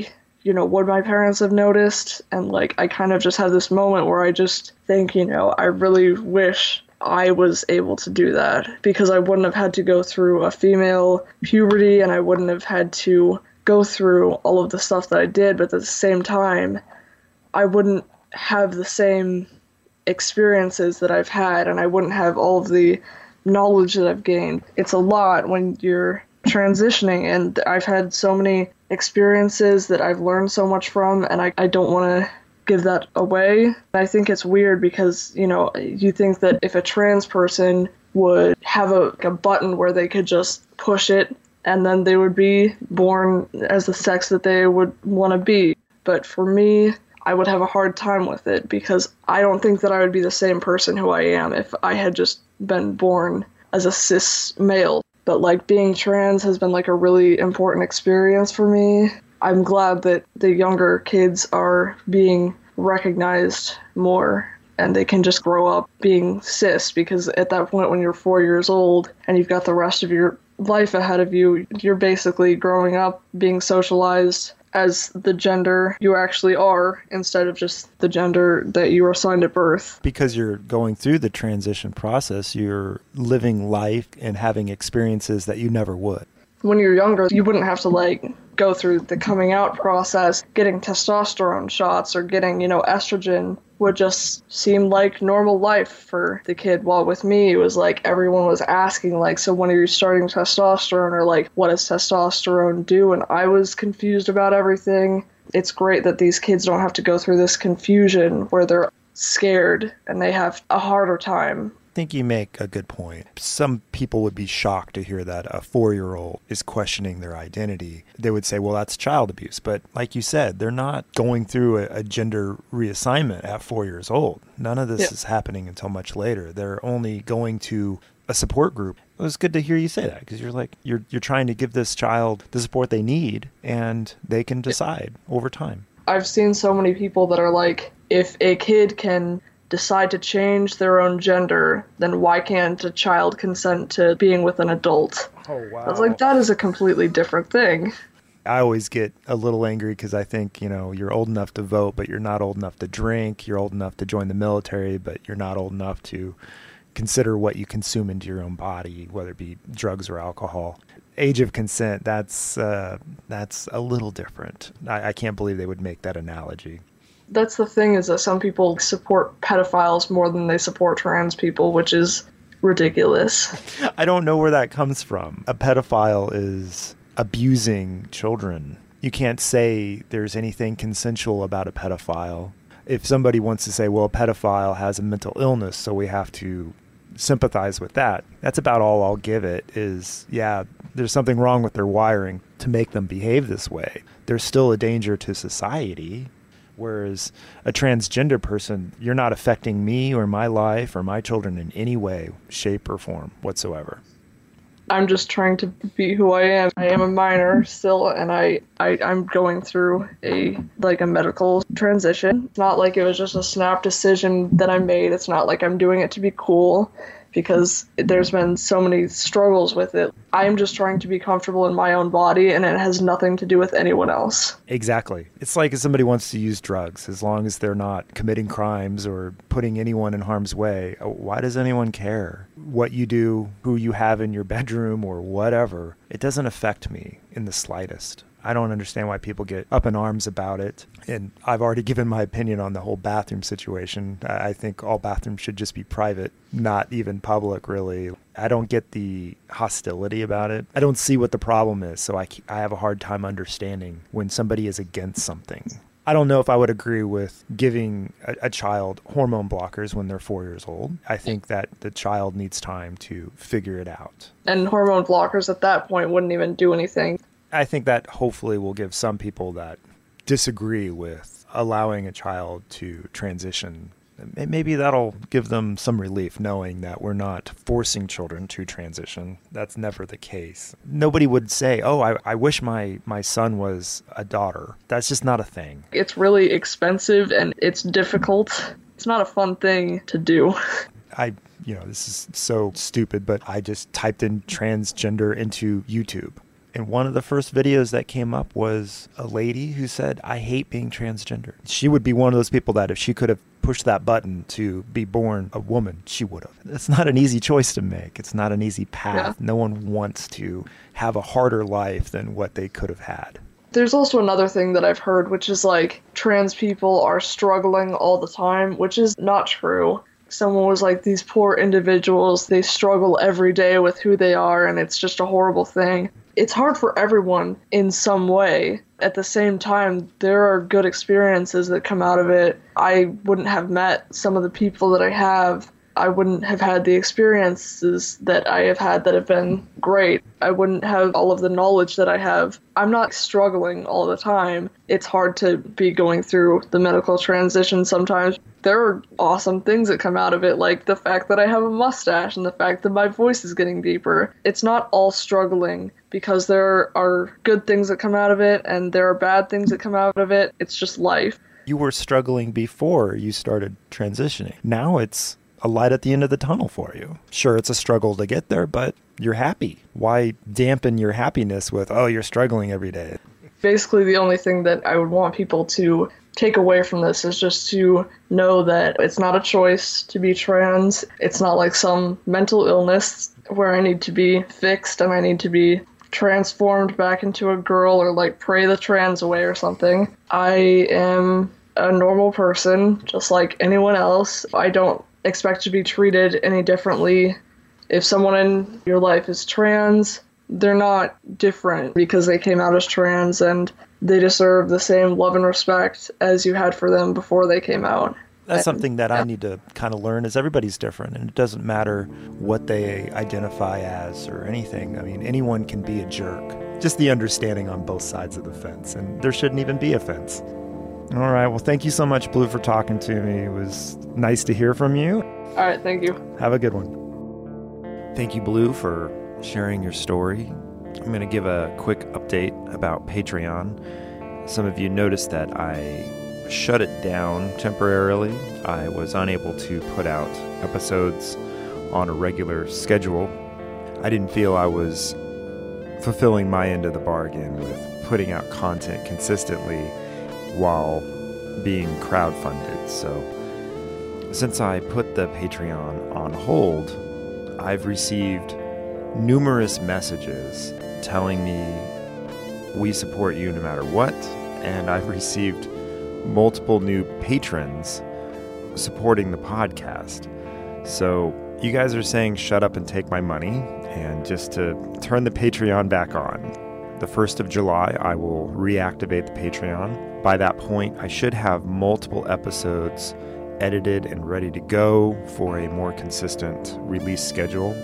my parents have noticed? And like, I kind of just have this moment where I just think, I really wish I was able to do that, because I wouldn't have had to go through a female puberty, and I wouldn't have had to go through all of the stuff that I did. But at the same time, I wouldn't have the same experiences that I've had, and I wouldn't have all of the knowledge that I've gained. It's a lot when you're transitioning, and I've had so many experiences that I've learned so much from, and I don't want to give that away. I think it's weird because, you think that if a trans person would have a button where they could just push it and then they would be born as the sex that they would want to be. But for me, I would have a hard time with it, because I don't think that I would be the same person who I am if I had just been born as a cis male. But like, being trans has been like a really important experience for me. I'm glad that the younger kids are being recognized more and they can just grow up being cis, because at that point when you're 4 years old and you've got the rest of your life ahead of you, you're basically growing up being socialized as the gender you actually are, instead of just the gender that you were assigned at birth. Because you're going through the transition process, you're living life and having experiences that you never would. When you're younger, you wouldn't have to go through the coming out process. Getting testosterone shots or getting, estrogen would just seem like normal life for the kid. While with me, it was like everyone was asking, so when are you starting testosterone? Or what does testosterone do? And I was confused about everything. It's great that these kids don't have to go through this confusion where they're scared and they have a harder time. I think you make a good point. Some people would be shocked to hear that a 4-year-old is questioning their identity. They would say, well, that's child abuse. But like you said, they're not going through a gender reassignment at 4 years old. None of this is happening until much later. They're only going to a support group. It was good to hear you say that, because you're trying to give this child the support they need, and they can decide over time. I've seen so many people that are like, if a kid can decide to change their own gender, then why can't a child consent to being with an adult? Oh, wow. I was like, that is a completely different thing. I always get a little angry because I think, you're old enough to vote, but you're not old enough to drink. You're old enough to join the military, but you're not old enough to consider what you consume into your own body, whether it be drugs or alcohol. Age of consent, that's a little different. I can't believe they would make that analogy. That's the thing, is that some people support pedophiles more than they support trans people, which is ridiculous. I don't know where that comes from. A pedophile is abusing children. You can't say there's anything consensual about a pedophile. If somebody wants to say, well, a pedophile has a mental illness, so we have to sympathize with that, that's about all I'll give it is, yeah, there's something wrong with their wiring to make them behave this way. There's still a danger to society. Whereas a transgender person, you're not affecting me or my life or my children in any way, shape, or form whatsoever. I'm just trying to be who I am. I am a minor still, and I'm going through a medical transition. It's not like it was just a snap decision that I made. It's not like I'm doing it to be cool, because there's been so many struggles with it. I'm just trying to be comfortable in my own body, and it has nothing to do with anyone else. Exactly. It's like if somebody wants to use drugs, as long as they're not committing crimes or putting anyone in harm's way, why does anyone care? What you do, who you have in your bedroom or whatever, it doesn't affect me in the slightest. I don't understand why people get up in arms about it. And I've already given my opinion on the whole bathroom situation. I think all bathrooms should just be private, not even public, really. I don't get the hostility about it. I don't see what the problem is, so I have a hard time understanding when somebody is against something. I don't know if I would agree with giving a child hormone blockers when they're 4 years old. I think that the child needs time to figure it out. And hormone blockers at that point wouldn't even do anything. I think that hopefully will give some people that disagree with allowing a child to transition. Maybe that'll give them some relief, knowing that we're not forcing children to transition. That's never the case. Nobody would say, oh, I wish my son was a daughter. That's just not a thing. It's really expensive and it's difficult. It's not a fun thing to do. This is so stupid, but I just typed in transgender into YouTube. And one of the first videos that came up was a lady who said, I hate being transgender. She would be one of those people that if she could have pushed that button to be born a woman, she would have. It's not an easy choice to make. It's not an easy path. Yeah. No one wants to have a harder life than what they could have had. There's also another thing that I've heard, which is like trans people are struggling all the time, which is not true. Someone was like, these poor individuals, they struggle every day with who they are, and it's just a horrible thing. It's hard for everyone in some way. At the same time, there are good experiences that come out of it. I wouldn't have met some of the people that I have. I wouldn't have had the experiences that I have had that have been great. I wouldn't have all of the knowledge that I have. I'm not struggling all the time. It's hard to be going through the medical transition sometimes. There are awesome things that come out of it, like the fact that I have a mustache and the fact that my voice is getting deeper. It's not all struggling, because there are good things that come out of it and there are bad things that come out of it. It's just life. You were struggling before you started transitioning. Now it's a light at the end of the tunnel for you. Sure, it's a struggle to get there, but you're happy. Why dampen your happiness with, oh, you're struggling every day? Basically, the only thing that I would want people to take away from this is just to know that it's not a choice to be trans. It's not like some mental illness where I need to be fixed and I need to be transformed back into a girl or like pray the trans away or something. I am a normal person, just like anyone else. I don't expect to be treated any differently. If someone in your life is trans, they're not different because they came out as trans, and they deserve the same love and respect as you had for them before they came out. That's something that I need to kind of learn, is everybody's different, and it doesn't matter what they identify as or anything. I mean, anyone can be a jerk. Just the understanding on both sides of the fence, and there shouldn't even be a fence. All right, well, thank you so much, Blue, for talking to me. It was nice to hear from you. All right, thank you. Have a good one. Thank you, Blue, for sharing your story. I'm going to give a quick update about Patreon. Some of you noticed that I shut it down temporarily. I was unable to put out episodes on a regular schedule. I didn't feel I was fulfilling my end of the bargain with putting out content consistently while being crowdfunded. So since I put the Patreon on hold, I've received numerous messages telling me we support you no matter what, and I've received multiple new patrons supporting the podcast. So you guys are saying shut up and take my money, and just to turn the Patreon back on. The 1st of July, I will reactivate the Patreon. By that point, I should have multiple episodes edited and ready to go for a more consistent release schedule.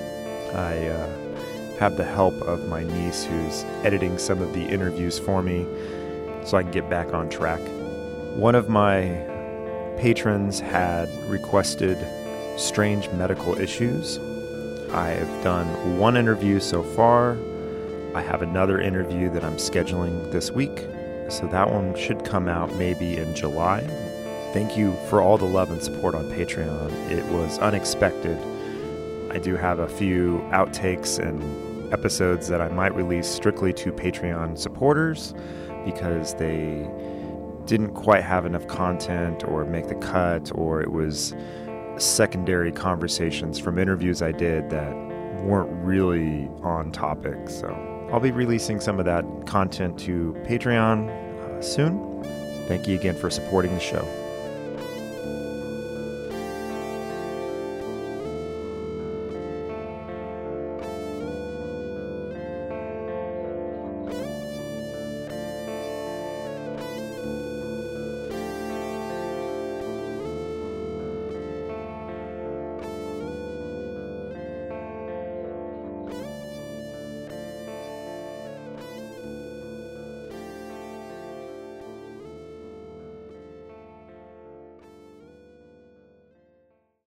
I have the help of my niece, who's editing some of the interviews for me so I can get back on track. One of my patrons had requested strange medical issues. I have done one interview so far. I have another interview that I'm scheduling this week, so that one should come out maybe in July. Thank you for all the love and support on Patreon. It was unexpected. I do have a few outtakes and episodes that I might release strictly to Patreon supporters because they didn't quite have enough content or make the cut, or it was secondary conversations from interviews I did that weren't really on topic. So I'll be releasing some of that content to Patreon soon. Thank you again for supporting the show.